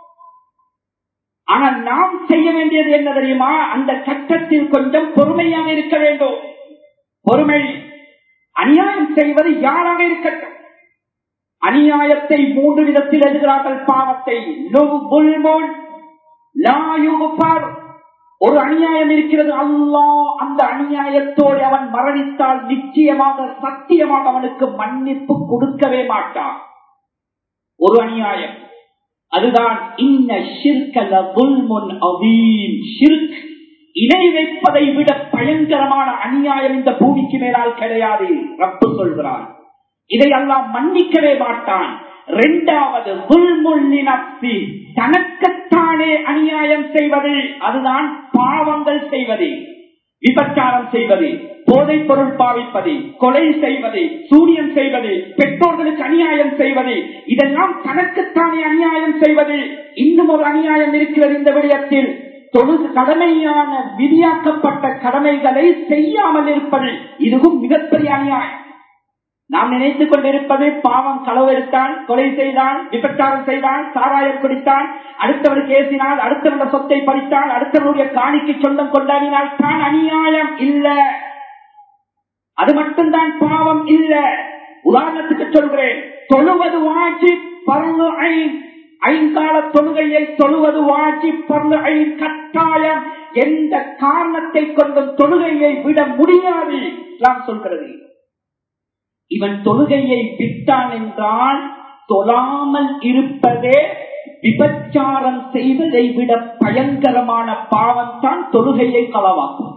ஆனால் நாம் செய்ய வேண்டியது என்ன தெரியுமா? அந்த சட்டத்தில் கொஞ்சம் பொறுமையாக இருக்க வேண்டும். பொறுமை. அநியாயம் செய்வது யாராக இருக்கட்டும். அநியாயத்தை மூன்று விதத்தில் எழுதுகிறார்கள். பாவத்தை ஒரு அநியாயம் இருக்கிறது, அல்லாஹ் அந்த அநியாயத்தோடு அவன் மரணித்தால் நிச்சயமாக சத்தியமாக அவனுக்கு மன்னிப்பு கொடுக்கவே மாட்டான். ஒரு அநியாயம் அதுதான் இன்ன ஷிர்க லظுல்முன் அதீம். ஷிர்க் இணை வைப்பதை விட பயங்கரமான அநியாயம் இந்த பூமிக்கு மேலால் கிடையாது. ரப்பு சொல்கிறான், இதை அல்லாஹ் மன்னிக்கவே மாட்டான். இரண்டாவது ظுல்முல் தனக்குத்தானே அநியாயம் செய்வது, அதுதான் பாவங்கள் செய்வது, விபச்சாரம் செய்வது, போதைப் பொருள் பாவிப்பது, கொலை செய்வது, சூனியம் செய்வது, பெற்றோர்களுக்கு அநியாயம் செய்வது, இதெல்லாம் தனக்குத்தானே அநியாயம் செய்வது. இன்னும் ஒரு அநியாயம் இருக்கிறது இந்த விடயத்தில், தொழுது கடமையான விதியாக்கப்பட்ட கடமைகளை செய்யாமல் இருப்பது, இதுவும் மிகப்பெரிய அநியாயம். நாம் நினைத்துக் கொண்டிருப்பது பாவம், களவெடுத்தான், கொலை செய்தான், விபச்சாரம் செய்தான், சாராயம் குடித்தான், அடுத்தவருக்கு ஏசினால், அடுத்தவருடைய சொத்தை பறித்தான், அடுத்தவருடைய காணிக்கு சொந்தம் கொண்டாடினால் தான் அநியாயம் இல்ல. அது மட்டும்தான் பாவம் இல்ல. உதாரணத்துக்கு சொல்கிறேன், தொழுவது வாஜிப் பர்து ஐன், ஐங்கால தொழுகையை தொழுவது வாஜிப் பர்து ஐன் கட்டாயம். எந்த காரணத்தை கொண்டும் தொழுகையை விட முடியாது இஸ்லாம் சொல்கிறது. இவன் தொழுகையை விட்டான் என்றால் தொழாமல் இருப்பதே விபச்சாரம் செய்வதை விட பயங்கரமான பாவம் தான் தொழுகையை களவாக்கும்.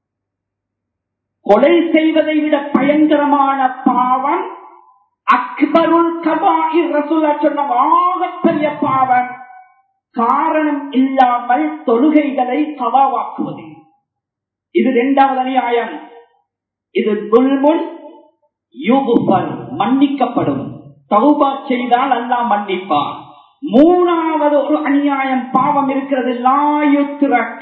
கொலை செய்வதை விட பயங்கரமான பாவம் அக்பருல் கபாயிர். ரசூலுல்லாஹ் சொன்ன ஆகப்பெரிய பாவம் காரணம் இல்லாமல் தொழுகைகளை களவாக்குவது. இது இரண்டாவது அநியாயம். இது துல்முல் யுக்ஃபர், மன்னிக்கப்படும். தௌபா செய்தால் அல்லாஹ் மன்னிப்பான். மூணாவது ஒரு அநியாயம் பாவம் இருக்கிறது, லா யுத்ரக்,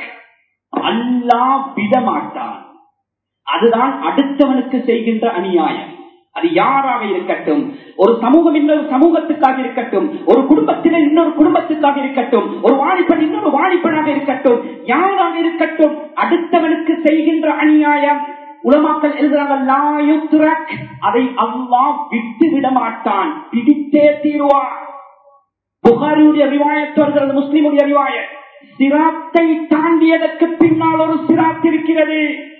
அல்லாஹ் விடமாட்டான். அதுதான் அடுத்தவனுக்கு செய்கின்ற அநியாயம். அது யாராக இருக்கட்டும், ஒரு சமூகம் இன்னொரு சமூகத்துக்காக இருக்கட்டும், ஒரு குடும்பத்திலே இன்னொரு குடும்பத்துக்காக இருக்கட்டும், ஒரு வாலிபன் இன்னொரு வாலிபனாக இருக்கட்டும், யாராக இருக்கட்டும், அடுத்தவனுக்கு செய்கின்ற அநியாயம் உலமாக்கள் எழுதுறாங்க, அதை அல்லாஹ் விட்டு விட மாட்டான், பிடித்தே தீருவான். புகாரியுடைய ரிவாயத் வருகிறது, முஸ்லிமுடைய ரிவாயத். சிராத்தை தாண்டியதற்கு பின்னால் ஒரு சிராத் இருக்கிறது.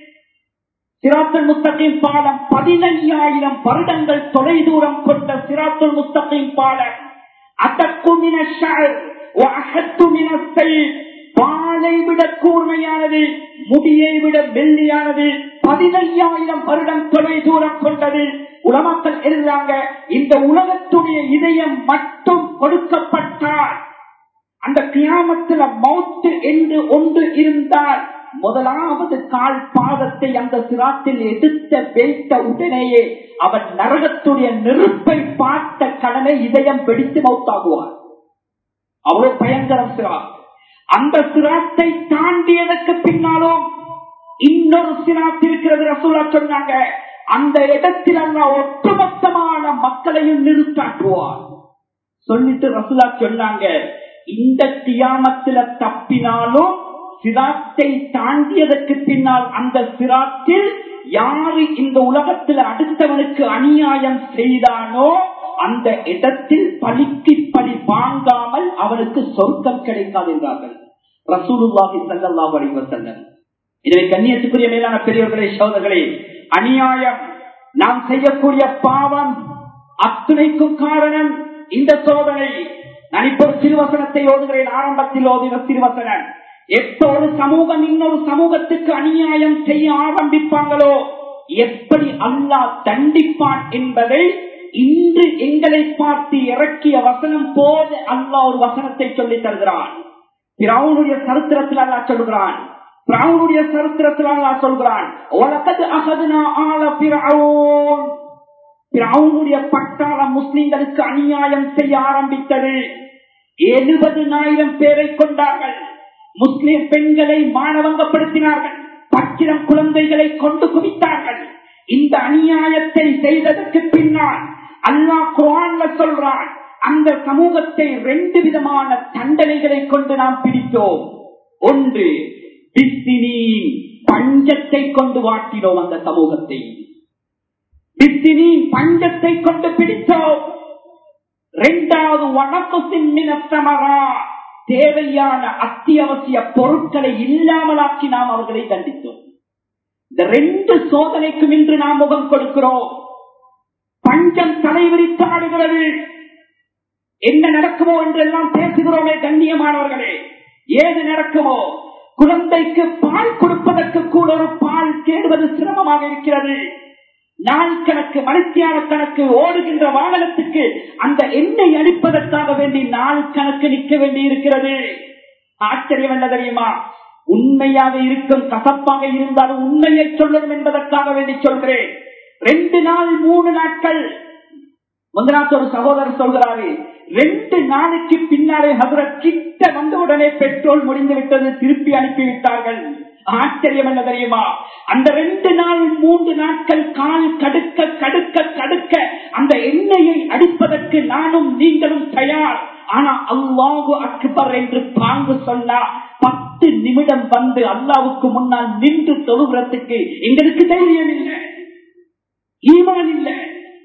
சிராத்துல் முஸ்தகீம் பாலம் பதினையாயிரம் வருடங்கள் தொலை தூரம் கொண்ட சிராத்துல் முஸ்தகீம் பாலம். அதற்கு மின ஷஅர் வ அஹத்து மின ஸைஃப், வாளை விட கூர்மையானது, முடியை விட வெள்ளியானது, பதினையாயிரம் வருடம் தொலை தூரம் கொண்டது. உலமாக்கள் எழுதுறாங்க, இந்த உலகத்துடைய இதயம் மட்டும் கொடுக்கப்பட்டால் அந்த கியாமத்துல மௌத்து என்று ஒன்று இருந்தால் முதலாவது கால் பாதத்தை அந்த சிராத்தில் எடுத்த வைத்த உடனேயே அவன் நரகத்துடைய நெருப்பை பார்த்த கடனை இதயம் வெடித்து மௌத்தாகுவார். அவ்வளவு பயங்கரம் சிராத். அந்த சிராத்தை தாண்டியதற்கு பின்னாலும் இன்னொரு சிராத் இருக்கிறது. ரசூலுல்லாஹ் சொன்னாங்க, அந்த இடத்தில் அல்லாஹ் ஒட்டுமொத்தமான மக்களையும் நிறுத்தாக்குவார். சொல்லிட்டு ரசூலுல்லாஹ் சொன்னாங்க, இந்த கியாமத்தில தப்பினாலும் சிராத்தை தாண்டியதற்கு பின்னால் அந்த சிராத்தில் யாரு இந்த உலகத்தில் அடுத்தவனுக்கு அநியாயம் செய்தானோ அந்த இடத்தில் பழிக்கு பழி வாங்காமல் அவனுக்கு சொர்க்கம் கிடைக்காது என்றார்கள் ரசூலுல்லாஹி ஸல்லல்லாஹு அலைஹி வஸல்லம். எனவே கண்ணியத்துக்குரிய மேலான பெரியவர்களே, சகோதரர்களே, அநியாயம் நாம் செய்யக்கூடிய பாவம் அத்துணைக்கும் காரணம் இந்த சோதனை. நான் இப்போ திருவசனத்தை ஓதுகிறேன். ஆரம்பத்தில் ஓதின திருவசனம், எப்ப ஒரு சமூகம் இன்னொரு சமூகத்துக்கு அநியாயம் செய்ய ஆரம்பிப்பாங்களோ எப்படி அல்லாஹ் தண்டிப்பான் என்பதை இன்று எங்களை பார்த்து இறக்கிய வசனம் போது அல்லாஹ் ஒரு வசனத்தை சொல்லி தருகிறான். பிறவுனுடைய சரித்திரத்தில் அல்லாஹ் சொல்கிறான், பிறவுனுடைய சரித்திரத்தில் அல்லாஹ் சொல்கிறான், வலகத் அஹத்னா ஆல பிறவுன், பிறவுனுடைய பட்டாளம் முஸ்லிம்களுக்கு அநியாயம் செய்ய ஆரம்பித்தது. எழுபதுனாயிரம் பேரை கொண்டார்கள். முஸ்லிம் பெண்களை மானவங்கப்படுத்தினார்கள். பச்சிலம் குழந்தைகளை கொண்டு குவித்தார்கள். இந்த அநியாயத்தை செய்ததற்கு பின்னால் அல்லாஹ் குர்ஆன்ல சொல்றான், அந்த சமூகத்தை ரெண்டு விதமான தண்டனைகளை கொண்டு நாம் பிடித்தோம். ஒன்று பிஸ்தினி, பஞ்சத்தை கொண்டு வாட்டினோம். அந்த சமூகத்தை பிஸ்தினி, பஞ்சத்தை கொண்டு பிடித்தோம். இரண்டாவது வனக்கு சிம்மினத்தமரா, தேவையான அத்தியாவசிய பொருட்களை இல்லாமலாக்கி நாம் அவர்களை தண்டித்தோம். இந்த ரெண்டு சோதனைக்கும் இன்று நாம் முகம் கொடுக்கிறோம். பஞ்சம் தலைவிரித்தாடுகிறது. என்ன நடக்குமோ என்றெல்லாம் பேசுகிறோமே கண்ணியமானவர்களே, ஏது நடக்குமோ? குழந்தைக்கு பால் கொடுப்பதற்கு கூட ஒரு பால் தேடுவது சிரமமாக இருக்கிறது. நாள் கணக்கு, மணித்தியான கணக்கு ஓடுகின்ற வாகனத்துக்கு அந்த எண்ணெய் அடிப்பதற்காக வேண்டி நாள் கணக்கு நிற்க வேண்டி இருக்கிறது. ஆச்சரியம் என்ன தெரியுமா? உண்மையாக இருக்கும், கசப்பாக இருந்தாலும் உண்மையை சொல்லணும் என்பதற்காக வேண்டி சொல்கிறேன். ரெண்டு நாள் மூணு நாட்கள் முந்தநாத்து ஒரு சகோதரர் சொல்கிறாரு, ரெண்டு நாளைக்கு பின்னாலே ஹஜ்ரத் கிட்ட வந்த உடனே பெட்ரோல் முடிந்து விட்டது, திருப்பி அனுப்பிவிட்டார்கள். ஆச்சரியம் என்ன தெரியுமா? அந்த ரெண்டு நாள் மூன்று நாட்கள் கால் கடுக்க கடுக்க கடுக்க அந்த எண்ணெயை அடிப்பதற்கு நானும் நீங்களும் தயார். ஆனா அல்லாஹு அக்பர் என்று பாங்கு சொன்னா பத்து நிமிடம் வந்து அல்லாவுக்கு முன்னால் நின்று தொழுகிறதுக்கு எங்களுக்கு தைரியம் இல்லை, ஈமான் இல்லை.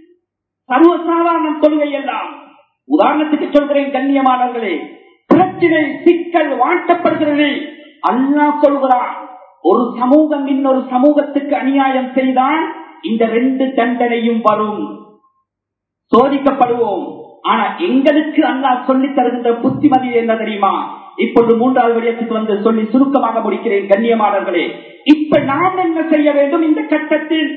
சர்வசாதாரண தொழுகை எல்லாம் உதாரணத்துக்கு சொல்கிறேன் கண்ணியமானவர்களே, பிரச்சனை சிக்கல் வாட்டப்படுகிறது. அல்லாஹ் சொல்கிறான், ஒரு சமூகம் இன்னொரு சமூகத்துக்கு அநியாயம் செய்தால் இந்த ரெண்டு தண்டனையும் வரும், சோதிக்கப்படுவோம். ஆனா எங்களுக்கு அல்லாஹ் சொல்லி தருகின்ற புத்திமதி என்ன தெரியுமா? இப்பொழுது மூன்றாவது விடயத்துக்கு வந்து சொல்லி சுருக்கமாக முடிக்கிறேன் கண்ணியமானவர்களே. இப்ப நாம் என்ன செய்ய வேண்டும்? இந்த கட்டத்தில்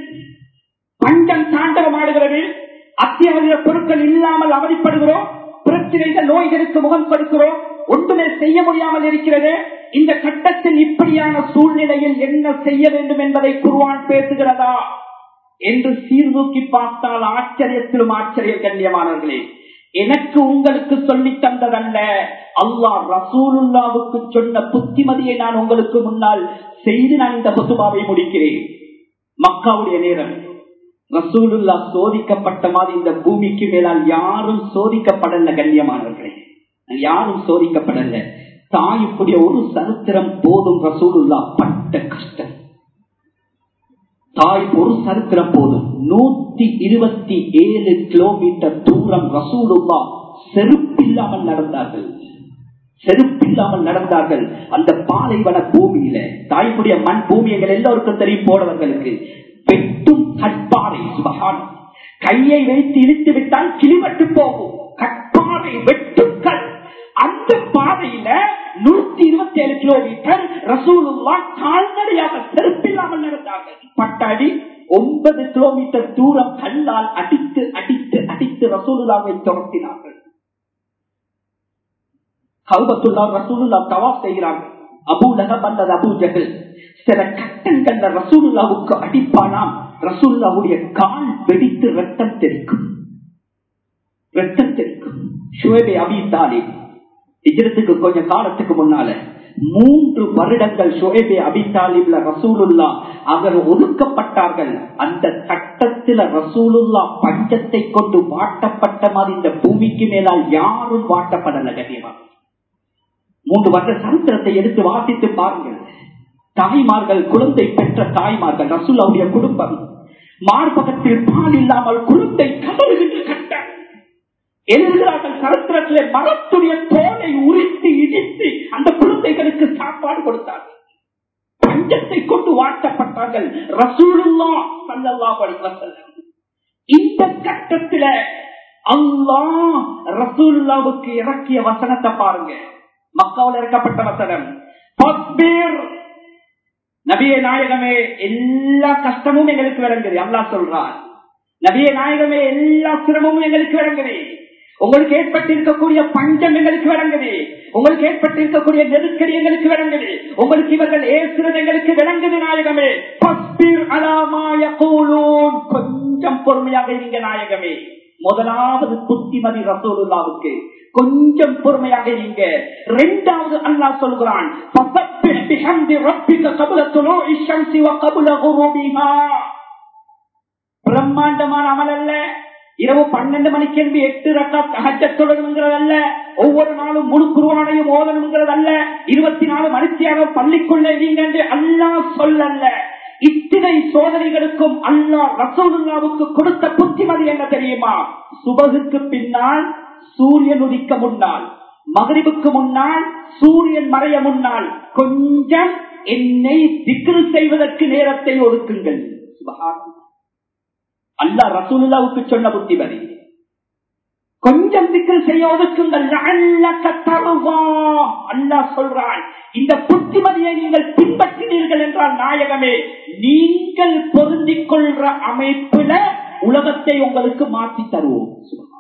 பஞ்சம் தாண்டவமாடுகிறது, அத்தியாவசிய பொருட்கள் இல்லாமல் அவதிப்படுகிறோம், பிரச்சனைகள் நோய்களுக்கு முகம் கொடுக்கிறோம், ஒன்றுமே செய்ய முடியாமல் இருக்கிறது. இந்த கட்டத்தில் இப்படியான சூழ்நிலையில் என்ன செய்ய வேண்டும் என்பதை குர்ஆன் பேசுகிறதா என்று சீர்தூக்கி பார்த்தால் ஆச்சரியத்திலும் ஆச்சரியம் கண்ணியமானவர்களே. எனக்கு உங்களுக்கு சொல்லி தந்ததல்ல, அல்லாஹ் ரசூலுல்லாவுக்கு சொன்ன புத்திமதியை நான் உங்களுக்கு முன்னால் செய்து நான் இந்த ஹுத்பாவை முடிக்கிறேன். மக்காவுடைய நேரம் ரசூலுல்லா சோதிக்கப்பட்ட மாதிரி இந்த பூமிக்கு மேலால் யாரும் சோதிக்கப்படல கண்ணியமானவர்களே, யாரும் சோதிக்கப்படல. தாய்ப்புடைய ஒரு சரித்திரம் போதும் ரசூலுல்லா பட்ட கஷ்டம். தாய் ஒரு சரித்திரம் போதும். நூத்தி இருபத்தி ஏழு கிலோமீட்டர் தூரம் ரசூலுல்லா செருப்பில்லாமல் நடந்தார்கள், செருப்பில்லாமல் நடந்தார்கள் அந்த பாலைவன பூமியில. தாய்ப்புடைய மண் பூமி எங்கள் எல்லோருக்கும் தெரியும், போனவர்களுக்கு வெட்டும் கற்பாறை. சுபஹான், கையை வைத்து இழுத்து விட்டால் கிளிவட்டு போகும் கற்பாறை, வெட்டுக்கள். அந்த பாதையில நூத்தி இருபத்தி ஏழு கிலோமீட்டர் ரசூலுல்லா கால்நடையாக செருப்பில்லாமல் நடந்தார்கள். பட்டாடி ஒன்பது கிலோமீட்டர் தூரம் கல்லால் அடித்து அடித்து அடித்து ரசூலுல்லாவை துரத்தினார்கள். கல்பத்துல்லா ரசூலுல்லா தவாப் செய்கிறார்கள். அபூ லஹப் அல்லது அபூ ஜஹல் சில கட்டங்கள்ல ரசூலுல்லாவுக்கு அடிப்பானாம், ரசூலுல்லாவுடைய கால் வெடித்து ரத்தம் தெரிக்கும், ரத்தம் தெரிக்கும். ஷுவைப் அபீ தாலிப் ஹிஜ்ரத்துக்கு கொஞ்ச காலத்துக்கு முன்னால மூன்று வருடங்கள் ஷுவைப் அபீ தாலிப்ல ரசூலுல்லா அவர் ஒதுக்கப்பட்டார்கள். அந்த கட்டத்தில் ரசூலுல்லா பஞ்சத்தை கொண்டு வாட்டப்பட்ட மாதிரி இந்த பூமிக்கு மேலால் யாரும் வாட்டப்படல கண்ணியமா. மூன்று வருட சரித்திரத்தை எடுத்து வாசித்து பாருங்கள். தாய்மார்கள், குழந்தை பெற்ற தாய்மார்கள், ரசூலுல்லாவுடைய குடும்பம், மார்பகத்தில் பால் இல்லாமல் குழந்தை கதறுகின்ற கட்டம் எழுதுகிறார்கள். சரித்திரத்திலே மரத்துடைய தோலை உரித்து இடித்து அந்த குழந்தைகளுக்கு சாப்பாடு கொடுத்தார்கள். பஞ்சத்தை கொண்டு வாட்டப்பட்டார்கள் ரசூலுல்லாஹ் ஸல்லல்லாஹு அலைஹி வஸல்லம். இந்த கட்டத்தில அல்லாஹ் ரசூலுல்லாவுக்கு இறக்கிய வசனத்தை பாருங்க. மக்காவில் இறக்கப்பட்ட வசனம், நபியே நாயகமே எல்லா கஷ்டமும் எங்களுக்கு விளங்குது. அல்லாஹ் சொல்றார், நபியே நாயகமே எல்லா சிரமமும் எங்களுக்கு விளங்குது, உங்களுக்கு ஏற்பட்டிருக்கக்கூடிய பஞ்சம் எங்களுக்கு விளங்குது, உங்களுக்கு ஏற்பட்டிருக்கக்கூடிய நெருக்கடி எங்களுக்கு விளங்குது, உங்களுக்கு இவர்கள் ஏசுறது எங்களுக்கு விளங்குது நாயகமே. கொஞ்சம் பொறுமையாக இருங்க நாயகமே. முதலாவது புத்திமதி ரசூலுல்லாவுக்கு, கொஞ்சம் பொறுமையாக இருங்க. இரண்டாவது அல்லாஹ் சொல்கிறான், பிரம்மாண்டமான அமல் அல்ல, இரவு பன்னெண்டு மணிக்கு என்று எட்டு ரக்காத் தஹஜ்ஜத் தொழணுங்கிறது அல்ல, ஒவ்வொரு நாளும் முழு குர்ஆனையும் ஓதணுங்கிறது அல்ல, இருபத்தி நாலு மணித்தியாக பள்ளிக்குள்ள இருங்க என்று அல்லாஹ் சொல்லல்ல. இத்தனை சோதனைகளுக்கும் அல்லாஹ் ரசூலுல்லாவுக்கு கொடுத்த புத்திமதி என்ன தெரியுமா? சுபகுக்கு பின்னால், சூரியன் உதிக்க முன்னால், மகரிபுக்கு முன்னால் சூரியன் மறைய முன்னால் கொஞ்சம் என்னை திக்ரு செய்வதற்கு நேரத்தை ஒதுக்குங்கள். அல்லாஹ் ரசூலுல்லாஹ்வுக்கு சொன்ன புத்திமதி. கொஞ்சம் திக்ரு செய்ய ஒதுக்குங்கள். அல்லாஹ் சொல்றான், இந்த புத்திமதியை நீங்கள் பின்பற்றினீர்கள் என்றால் நாயகமே நீங்கள் பொருந்திக் கொள்ற அமைப்புல உலகத்தை உங்களுக்கு மாற்றி தருவோம்.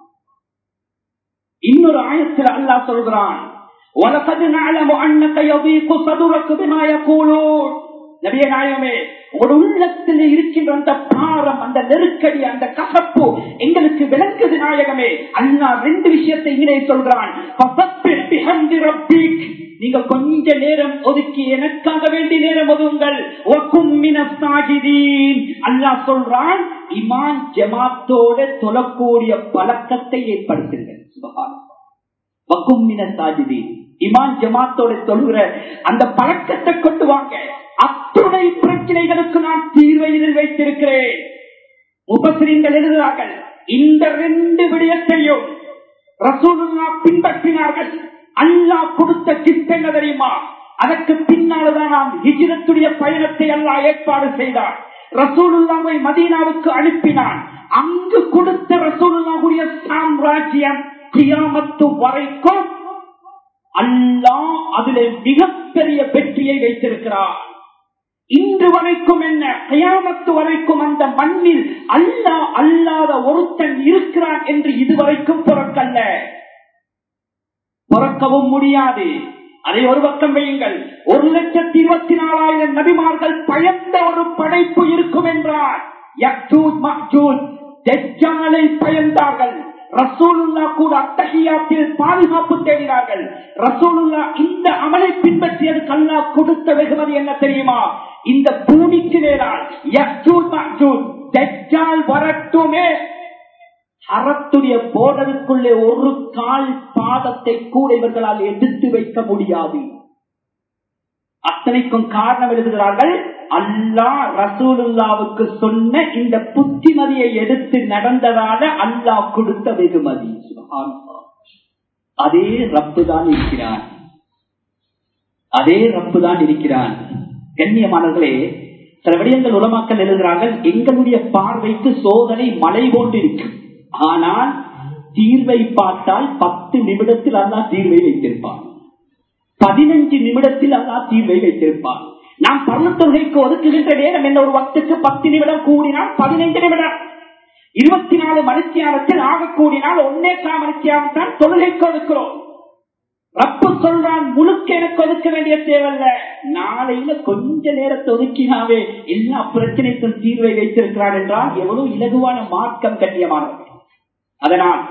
இன்னொரு ஆயத்தில் அல்லாஹ் சொல்கிறான், وَلَقَدْ نَعْلَمُ أَنَّكَ يَضِيقُ صَدْرُكَ بِمَا يَقُولُونَ. நபியே நாயகமே, உங்களுடைய உள்ளத்தில் இருக்கின்ற அந்த பாரம், அந்த நெருக்கடி, அந்த கசப்பு எங்களுக்கு விளங்குது நாயகமே. அல்லாஹ் ரெண்டு விஷயத்தை இங்கே சொல்றான். ஃபஸப்பிஹ் பிஹம்தி ரப்பிக், நீங்க கொஞ்ச நேரம் ஒதுக்கி எனக்காக வேண்டி நேரம் ஒதுங்கள். வகும் மினஸ் சாஜிதீன், அல்லாஹ் சொல்றான் இமான் ஜமாத்தோட தொழக்கூடிய பழக்கத்தை ஏற்படுத்துங்கள். சுப்ஹானல்லாஹ். வகும் மினஸ் சாஜிதீன், இமான் ஜமாத்தோட தொழுகிற அந்த பழக்கத்தை கொண்டு வாங்க. அத்துணை பிரச்சனைகளுக்கு நான் தீர்வை இதில் வைத்திருக்கிறேன். முபஸ்ஸிரீன்கள் எழுதுகிறார்கள், இந்த ரெண்டு விடயத்தையும் ரசூலுல்லாஹ் பின்பற்றினார்கள். அல்லாஹ் கொடுத்த கிஃப்ட் என்ன தெரியுமா? அதற்கு பின்னால்தான் நாம் ஹிஜ்ரத்துடைய பயணத்தை அல்லாஹ் ஏற்பாடு செய்தார். ரசூலுல்லாஹ்வை மதீனாவுக்கு அனுப்பினான். அங்கு கொடுத்த ரசூலுல்லாஹ்வுடைய சாம்ராஜ்யம் கியாமத்து வரைக்கும் அல்லாஹ் அதிலே மிகப்பெரிய வெற்றியை வைத்திருக்கிறார். இன்று வரைக்கும் என்ன, கியாமத்து வரைக்கும் அந்த மண்ணில் அல்லாஹ் அல்லாத ஒருத்தன் இருக்கிறான் என்று இதுவரைக்கும் பிறக்கல்ல, பிறக்கவும் முடியாது. அதை ஒரு பக்கம் வையுங்கள். ஒரு லட்சத்தி இருபத்தி நாலாயிரம் நபிமார்கள் பயந்த ஒரு படைப்பு இருக்கும் என்றார். யஜூஜ் மஜூஜ் தஜ்ஜாலை பயந்தார்கள். ரசூலுல்லாஹ் கூட அத்தஹியாத்தில் பாதுகாப்பு தேடினார்கள். ரசூலுல்லாஹ் இந்த அமலை பின்பற்றியதுக்கு அல்லாஹ் கொடுத்த வெகுமதி என்ன தெரியுமா? இந்த பூமிக்கு மேலால் யஜூஜ் மஜூஜ் தஜ்ஜால் வரட்டுமே, அறத்துடைய போர்டருக்குள்ளே ஒரு கால் பாதத்தை கூட இவர்களால் எடுத்து வைக்க முடியாது. அத்தனைக்கும் காரணம் எழுதுகிறார்கள், அல்லாஹ் ரசூலுல்லாவுக்கு சொன்ன இந்த புத்திமதியை எடுத்து நடந்ததால அல்லாஹ் கொடுத்த வெகுமதி. அதே ரப்பு தான் இருக்கிறான், அதே ரப்பு தான் இருக்கிறான். கண்ணியமானவர்களே, சில விடயங்கள் உலமாக்கள் எழுதுகிறார்கள், எங்களுடைய பார்வைக்கு சோதனை மலை போன்று இருக்கு. ஆனால் தீர்வை பார்த்தால் பத்து நிமிடத்தில் அல்லாஹ் தீர்வை வைத்திருப்பான், பதினஞ்சு நிமிடத்தில் அல்லாஹ் தீர்வை வைத்திருப்பான். நாம் பருவத்தொகைக்கு ஒதுக்குகின்ற நேரம் என்ன? ஒரு வக்துக்கு பத்து நிமிடம் கூடினால் பதினைந்து நிமிடம், இருபத்தி நாலு மணித்தியாலத்தில் ஆக கூடினால் ஒன்னே கால் மணித்தியாலம் தான் தொழுகைக்கு ஒதுக்கிறோம். ரப்பு சொல்றான், முழுக்க எனக்கு ஒதுக்க வேண்டிய தேவையில்ல, நாளையில கொஞ்ச நேரத்தை ஒதுக்கினாவே எல்லா பிரச்சனைக்கும் தீர்வை வைத்திருக்கிறான் என்றால் எவ்வளவு இலகுவான மார்க்கம் கண்ணியமானது. அதனால்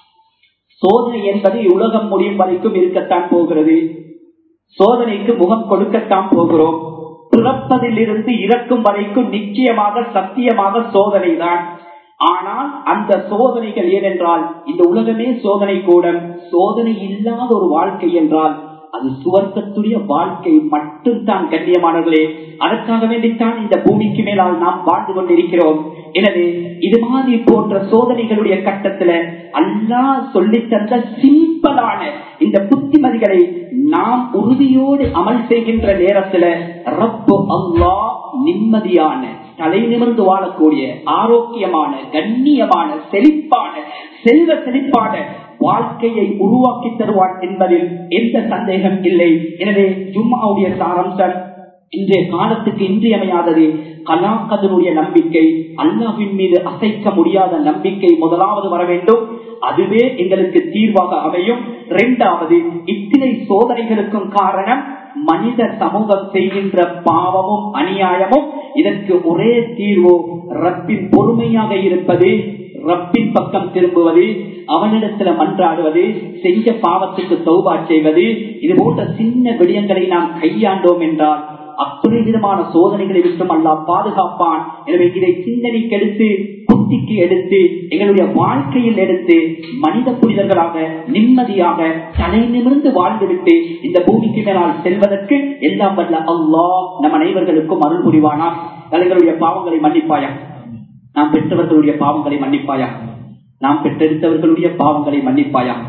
சோதனை என்பது உலகம் முடியும் வரைக்கும் இருக்கத்தான் போகிறது. சோதனைக்கு முகம் கொடுக்கத்தான் போகிறோம். பிறப்பதில் இருந்து இறக்கும் வரைக்கும் நிச்சயமாக சத்தியமாக சோதனை தான். ஆனால் அந்த சோதனைகள் ஏனென்றால் இந்த உலகமே சோதனை கூடம். சோதனை இல்லாத ஒரு வாழ்க்கை என்றால் அது சுவர்க்கத்துடைய வாழ்க்கை மட்டும்தான் கண்ணியமானவர்களே. அதற்காக வேண்டித்தான் இந்த பூமிக்கு மேலால் நாம் வாழ்ந்து கொண்டிருக்கிறோம். எனவே இது மாதிரி போன்ற சோதனைகளுடைய கட்டத்துல அல்லாஹ் சொல்லி தந்த சிம்பிளான இந்த புத்திமதிகளை நாம் உறுதியோடு அமல் செய்கின்ற நேரத்துல ரப்பு அல்லாஹ் நிம்மதியான, தலை நிமிர்ந்து வாழக்கூடிய, ஆரோக்கியமான, கண்ணியமான, செழிப்பான, செல்வ செழிப்பான வாழ்க்கையை உருவாக்கி தருவான் என்பதில் எந்த சந்தேகம் இல்லை. எனவே ஜும்மாவுடைய சாரம்சம் இன்றைய காலத்துக்கு இன்றியமையாதது கலாக்கதனுடைய நம்பிக்கை, அல்லாஹ்வின் மீது அசைக்க முடியாத நம்பிக்கை முதலாவது வர வேண்டும். அதுவே எங்களுக்கு தீர்வாக அமையும். இரண்டாவது, இத்தனை சோதனைகளுக்கும் காரணம் மனித சமூகம் செய்கின்ற பாவமும் அநியாயமும். இதற்கு ஒரே தீர்வு ரப்பின் பொறுமையாக இருப்பது, ரப்பின் பக்கம் திரும்புவது, அவனிடத்துல மன்றாடுவது, செஞ்ச பாவத்துக்கு தௌபா செய்வது. இது போன்ற சின்ன விடயங்களை நாம் கையாண்டோம் என்றால் அத்தனை விதமான சோதனைகளை விட்டும் அல்லாஹ் பாதுகாப்பான். எனவே இதை சிந்தனைக்கு எடுத்து, புத்திக்கு எடுத்து, எங்களுடைய வாழ்க்கையில் எடுத்து மனித புனிதர்களாக நிம்மதியாக தலை நிமிர்ந்து வாழ்ந்துவிட்டு இந்த பூமிக்கு மேலால் செல்வதற்கு எல்லாம் வல்ல அல்லாஹ் நம் அனைவர்களுக்கும் அருள் புரிவானா. எங்களுடைய பாவங்களை மன்னிப்பாயா, நாம் பெற்றவர்களுடைய பாவங்களை மன்னிப்பாயா, நாம் பெற்றெடுத்தவர்களுடைய பாவங்களை மன்னிப்பாயா.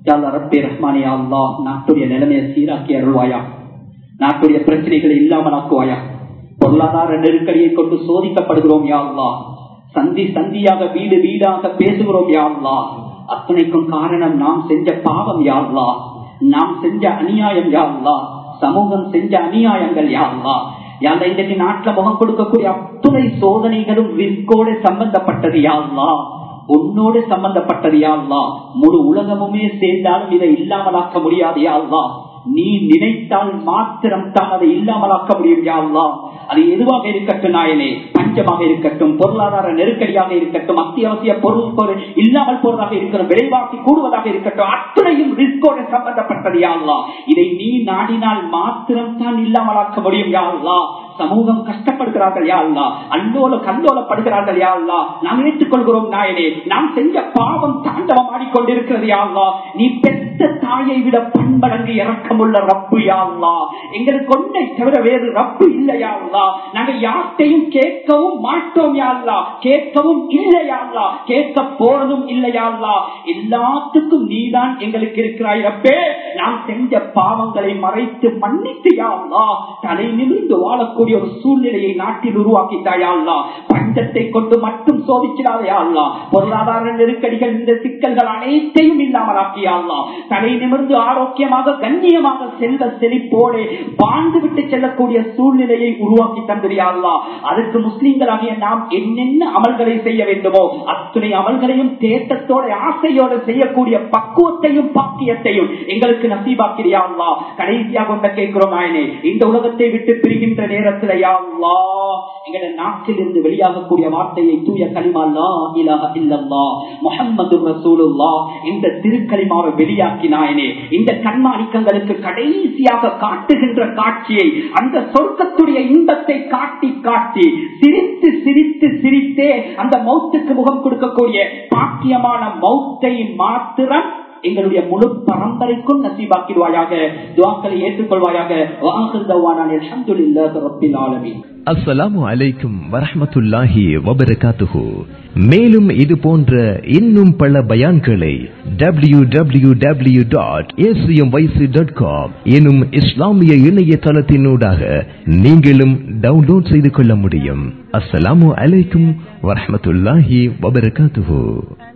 யா அல்லாஹ் ரப்பே ரஹ்மானே யா அல்லாஹ் நாட்டுடைய நிலைமையை சீராக்கி அருள்வாயா, நாட்டுடைய பிரச்சனைகளை இல்லாமல் ஆக்குவாயா. பொருளாதார நெருக்கடியை கொண்டு சோதிக்கப்படுகிறோம் யா அல்லாஹ், சந்தி சந்தியாக வீடு வீடாக பேசுகிறோம் யா அல்லாஹ். அத்தனைக்கும் காரணம் நாம் செஞ்ச பாவம் யா அல்லாஹ், நாம் செஞ்ச அநியாயம் யா அல்லாஹ், சமூகம் செஞ்ச அநியாயங்கள் யா அல்லாஹ். யாழ்லா இன்றைக்கு நாட்டில் முகம் கொடுக்கக்கூடிய அத்துணை சோதனைகளும் ரிஸ்கோடு சம்பந்தப்பட்டது யா அல்லாஹ், உன்னோடு சம்பந்தப்பட்டது யா அல்லாஹ். முழு உலகமுமே சேர்ந்தாலும் இதை இல்லாமலாக்க முடியாது யா அல்லாஹ். நீ நினைத்தால் மாத்திரம் தான் அதை இல்லாமலாக்க முடியும் யா அல்லாஹ். அது எதுவாக இருக்கட்டும் நாயனே, பஞ்சமாக இருக்கட்டும், பொருளாதார நெருக்கடியாக இருக்கட்டும், அத்தியாவசிய பொருள் பொருள் இல்லாமல் போவதாக இருக்கட்டும், விலைவாசி கூடுவதாக இருக்கட்டும், அத்தனையும் ரிஸ்கோடு சம்பந்தப்பட்டது யா அல்லாஹ். இதை நீ நாடினால் மாத்திரம் தான் இல்லாமலாக்க முடியும் யா அல்லாஹ். சமூகம் கஷ்டப்படுகிறார்கள் யா அல்லாஹ், அல்லோல கல்லோலப்படுகிறார்கள் யா அல்லாஹ். நாம் ஏற்றுக்கொள்கிறோம் நாயனே, நாம் செஞ்ச பாவம் தாண்டவம் ஆடிக்கொண்டிருக்கிறது யா அல்லாஹ். நீ பெற்ற தாயை விட பண்படங்கு இறக்கமுள்ள ரப்பு யா அல்லாஹ். எங்களுக்கு ஒன்றை தவிர வேறு ரப்பு இல்லை யா அல்லாஹ். நாங்கள் யார்த்தையும் கேட்கவும் மாட்டோம் யா அல்லாஹ், கேட்கவும் இல்லை யா அல்லாஹ், கேட்க போறதும் இல்லை யா அல்லாஹ். எல்லாத்துக்கும் நீதான் எங்களுக்கு இருக்கிறாய் ரப்பே. நாம் செஞ்ச பாவங்களை மறைத்து மன்னித்து யா அல்லாஹ் தலை நிமிர்ந்து வாழக்கூடிய ஒரு சூழ்நிலையை நாட்டில் உருவாக்கிட்டாயா அல்லாஹ். பஞ்சத்தை கொண்டு மட்டும் சோதிக்கிறாயா அல்லாஹ், பொருளாதார நெருக்கடிகள் இந்த சிக்கல்கள் அனைத்தையும் இல்லாமல் ஆக்கியா அல்லாஹ். தலை நிமிர்ந்து ஆரோக்கியமாக கண்ணியமாக செல்வ செழிப்போடு வாழ்ந்து விட்டு செல்லக்கூடிய சூழ்நிலையை உருவாக்கி தந்திரியா அல்லாஹ். அதுக்கு முஸ்லிம்களாகிய நாம் என்னென்ன அமல்களை செய்ய வேண்டுமோ அத்துணை அமல்களையும் தேட்டத்தோட ஆசையோடு செய்யக்கூடிய பக்குவத்தையும் பாக்கியத்தையும் எங்களுக்கு நசீபாக்கிறியா அல்லாஹ். கடைசியாக கொண்ட கேட்கிறோம் நாயனே, இந்த உலகத்தை விட்டு பிரிகின்ற நேரத்தில் யா அல்லாஹ் எங்களுடைய நாட்டில் இருந்து வெளியாகக்கூடிய வார்த்தையை தூய கலிமா லா இலாஹ இல்லல்லாஹ் முஹம்மதுர் ரசூலுல்லாஹ் இந்த திருக்கலிமாவை வெளியாக்கி நாயனே, இந்த கண்மாணிக்கங்களுக்கு கடைசியாக காட்டுகின்ற காட்சியை, அந்த சொர்க்கத்துடைய இன்பத்தை காட்டி காட்டி சிரித்து சிரித்து சிரித்தே அந்த மௌத்துக்கு முகம் கொடுக்கக்கூடிய பாக்கியமான மௌத்தை மாத்திரம் எங்களுடைய முழு பரம்பரைக்கும் நசீபாக்கிடுவாயாக. துஆக்களை ஏற்றுக்கொள்வாயாக. வஆகிரு தஅவானா அல்ஹம்துலில்லாஹி ரப்பில் ஆலமீன். அஸ்ஸலாமு அலைக்கும் வரஹ்மத்துல்லாஹி வபரகாத்துஹு. மேலும் இது போன்ற இன்னும் பல பயான்களை W W W dot A C M Y C dot com எனும் இஸ்லாமிய இணையதளத்தினூடாக நீங்களும் டவுன்லோட் செய்து கொள்ள முடியும். அஸ்ஸலாமு அலைக்கும் வரஹ்மத்துல்லாஹி வபரகாத்துஹு.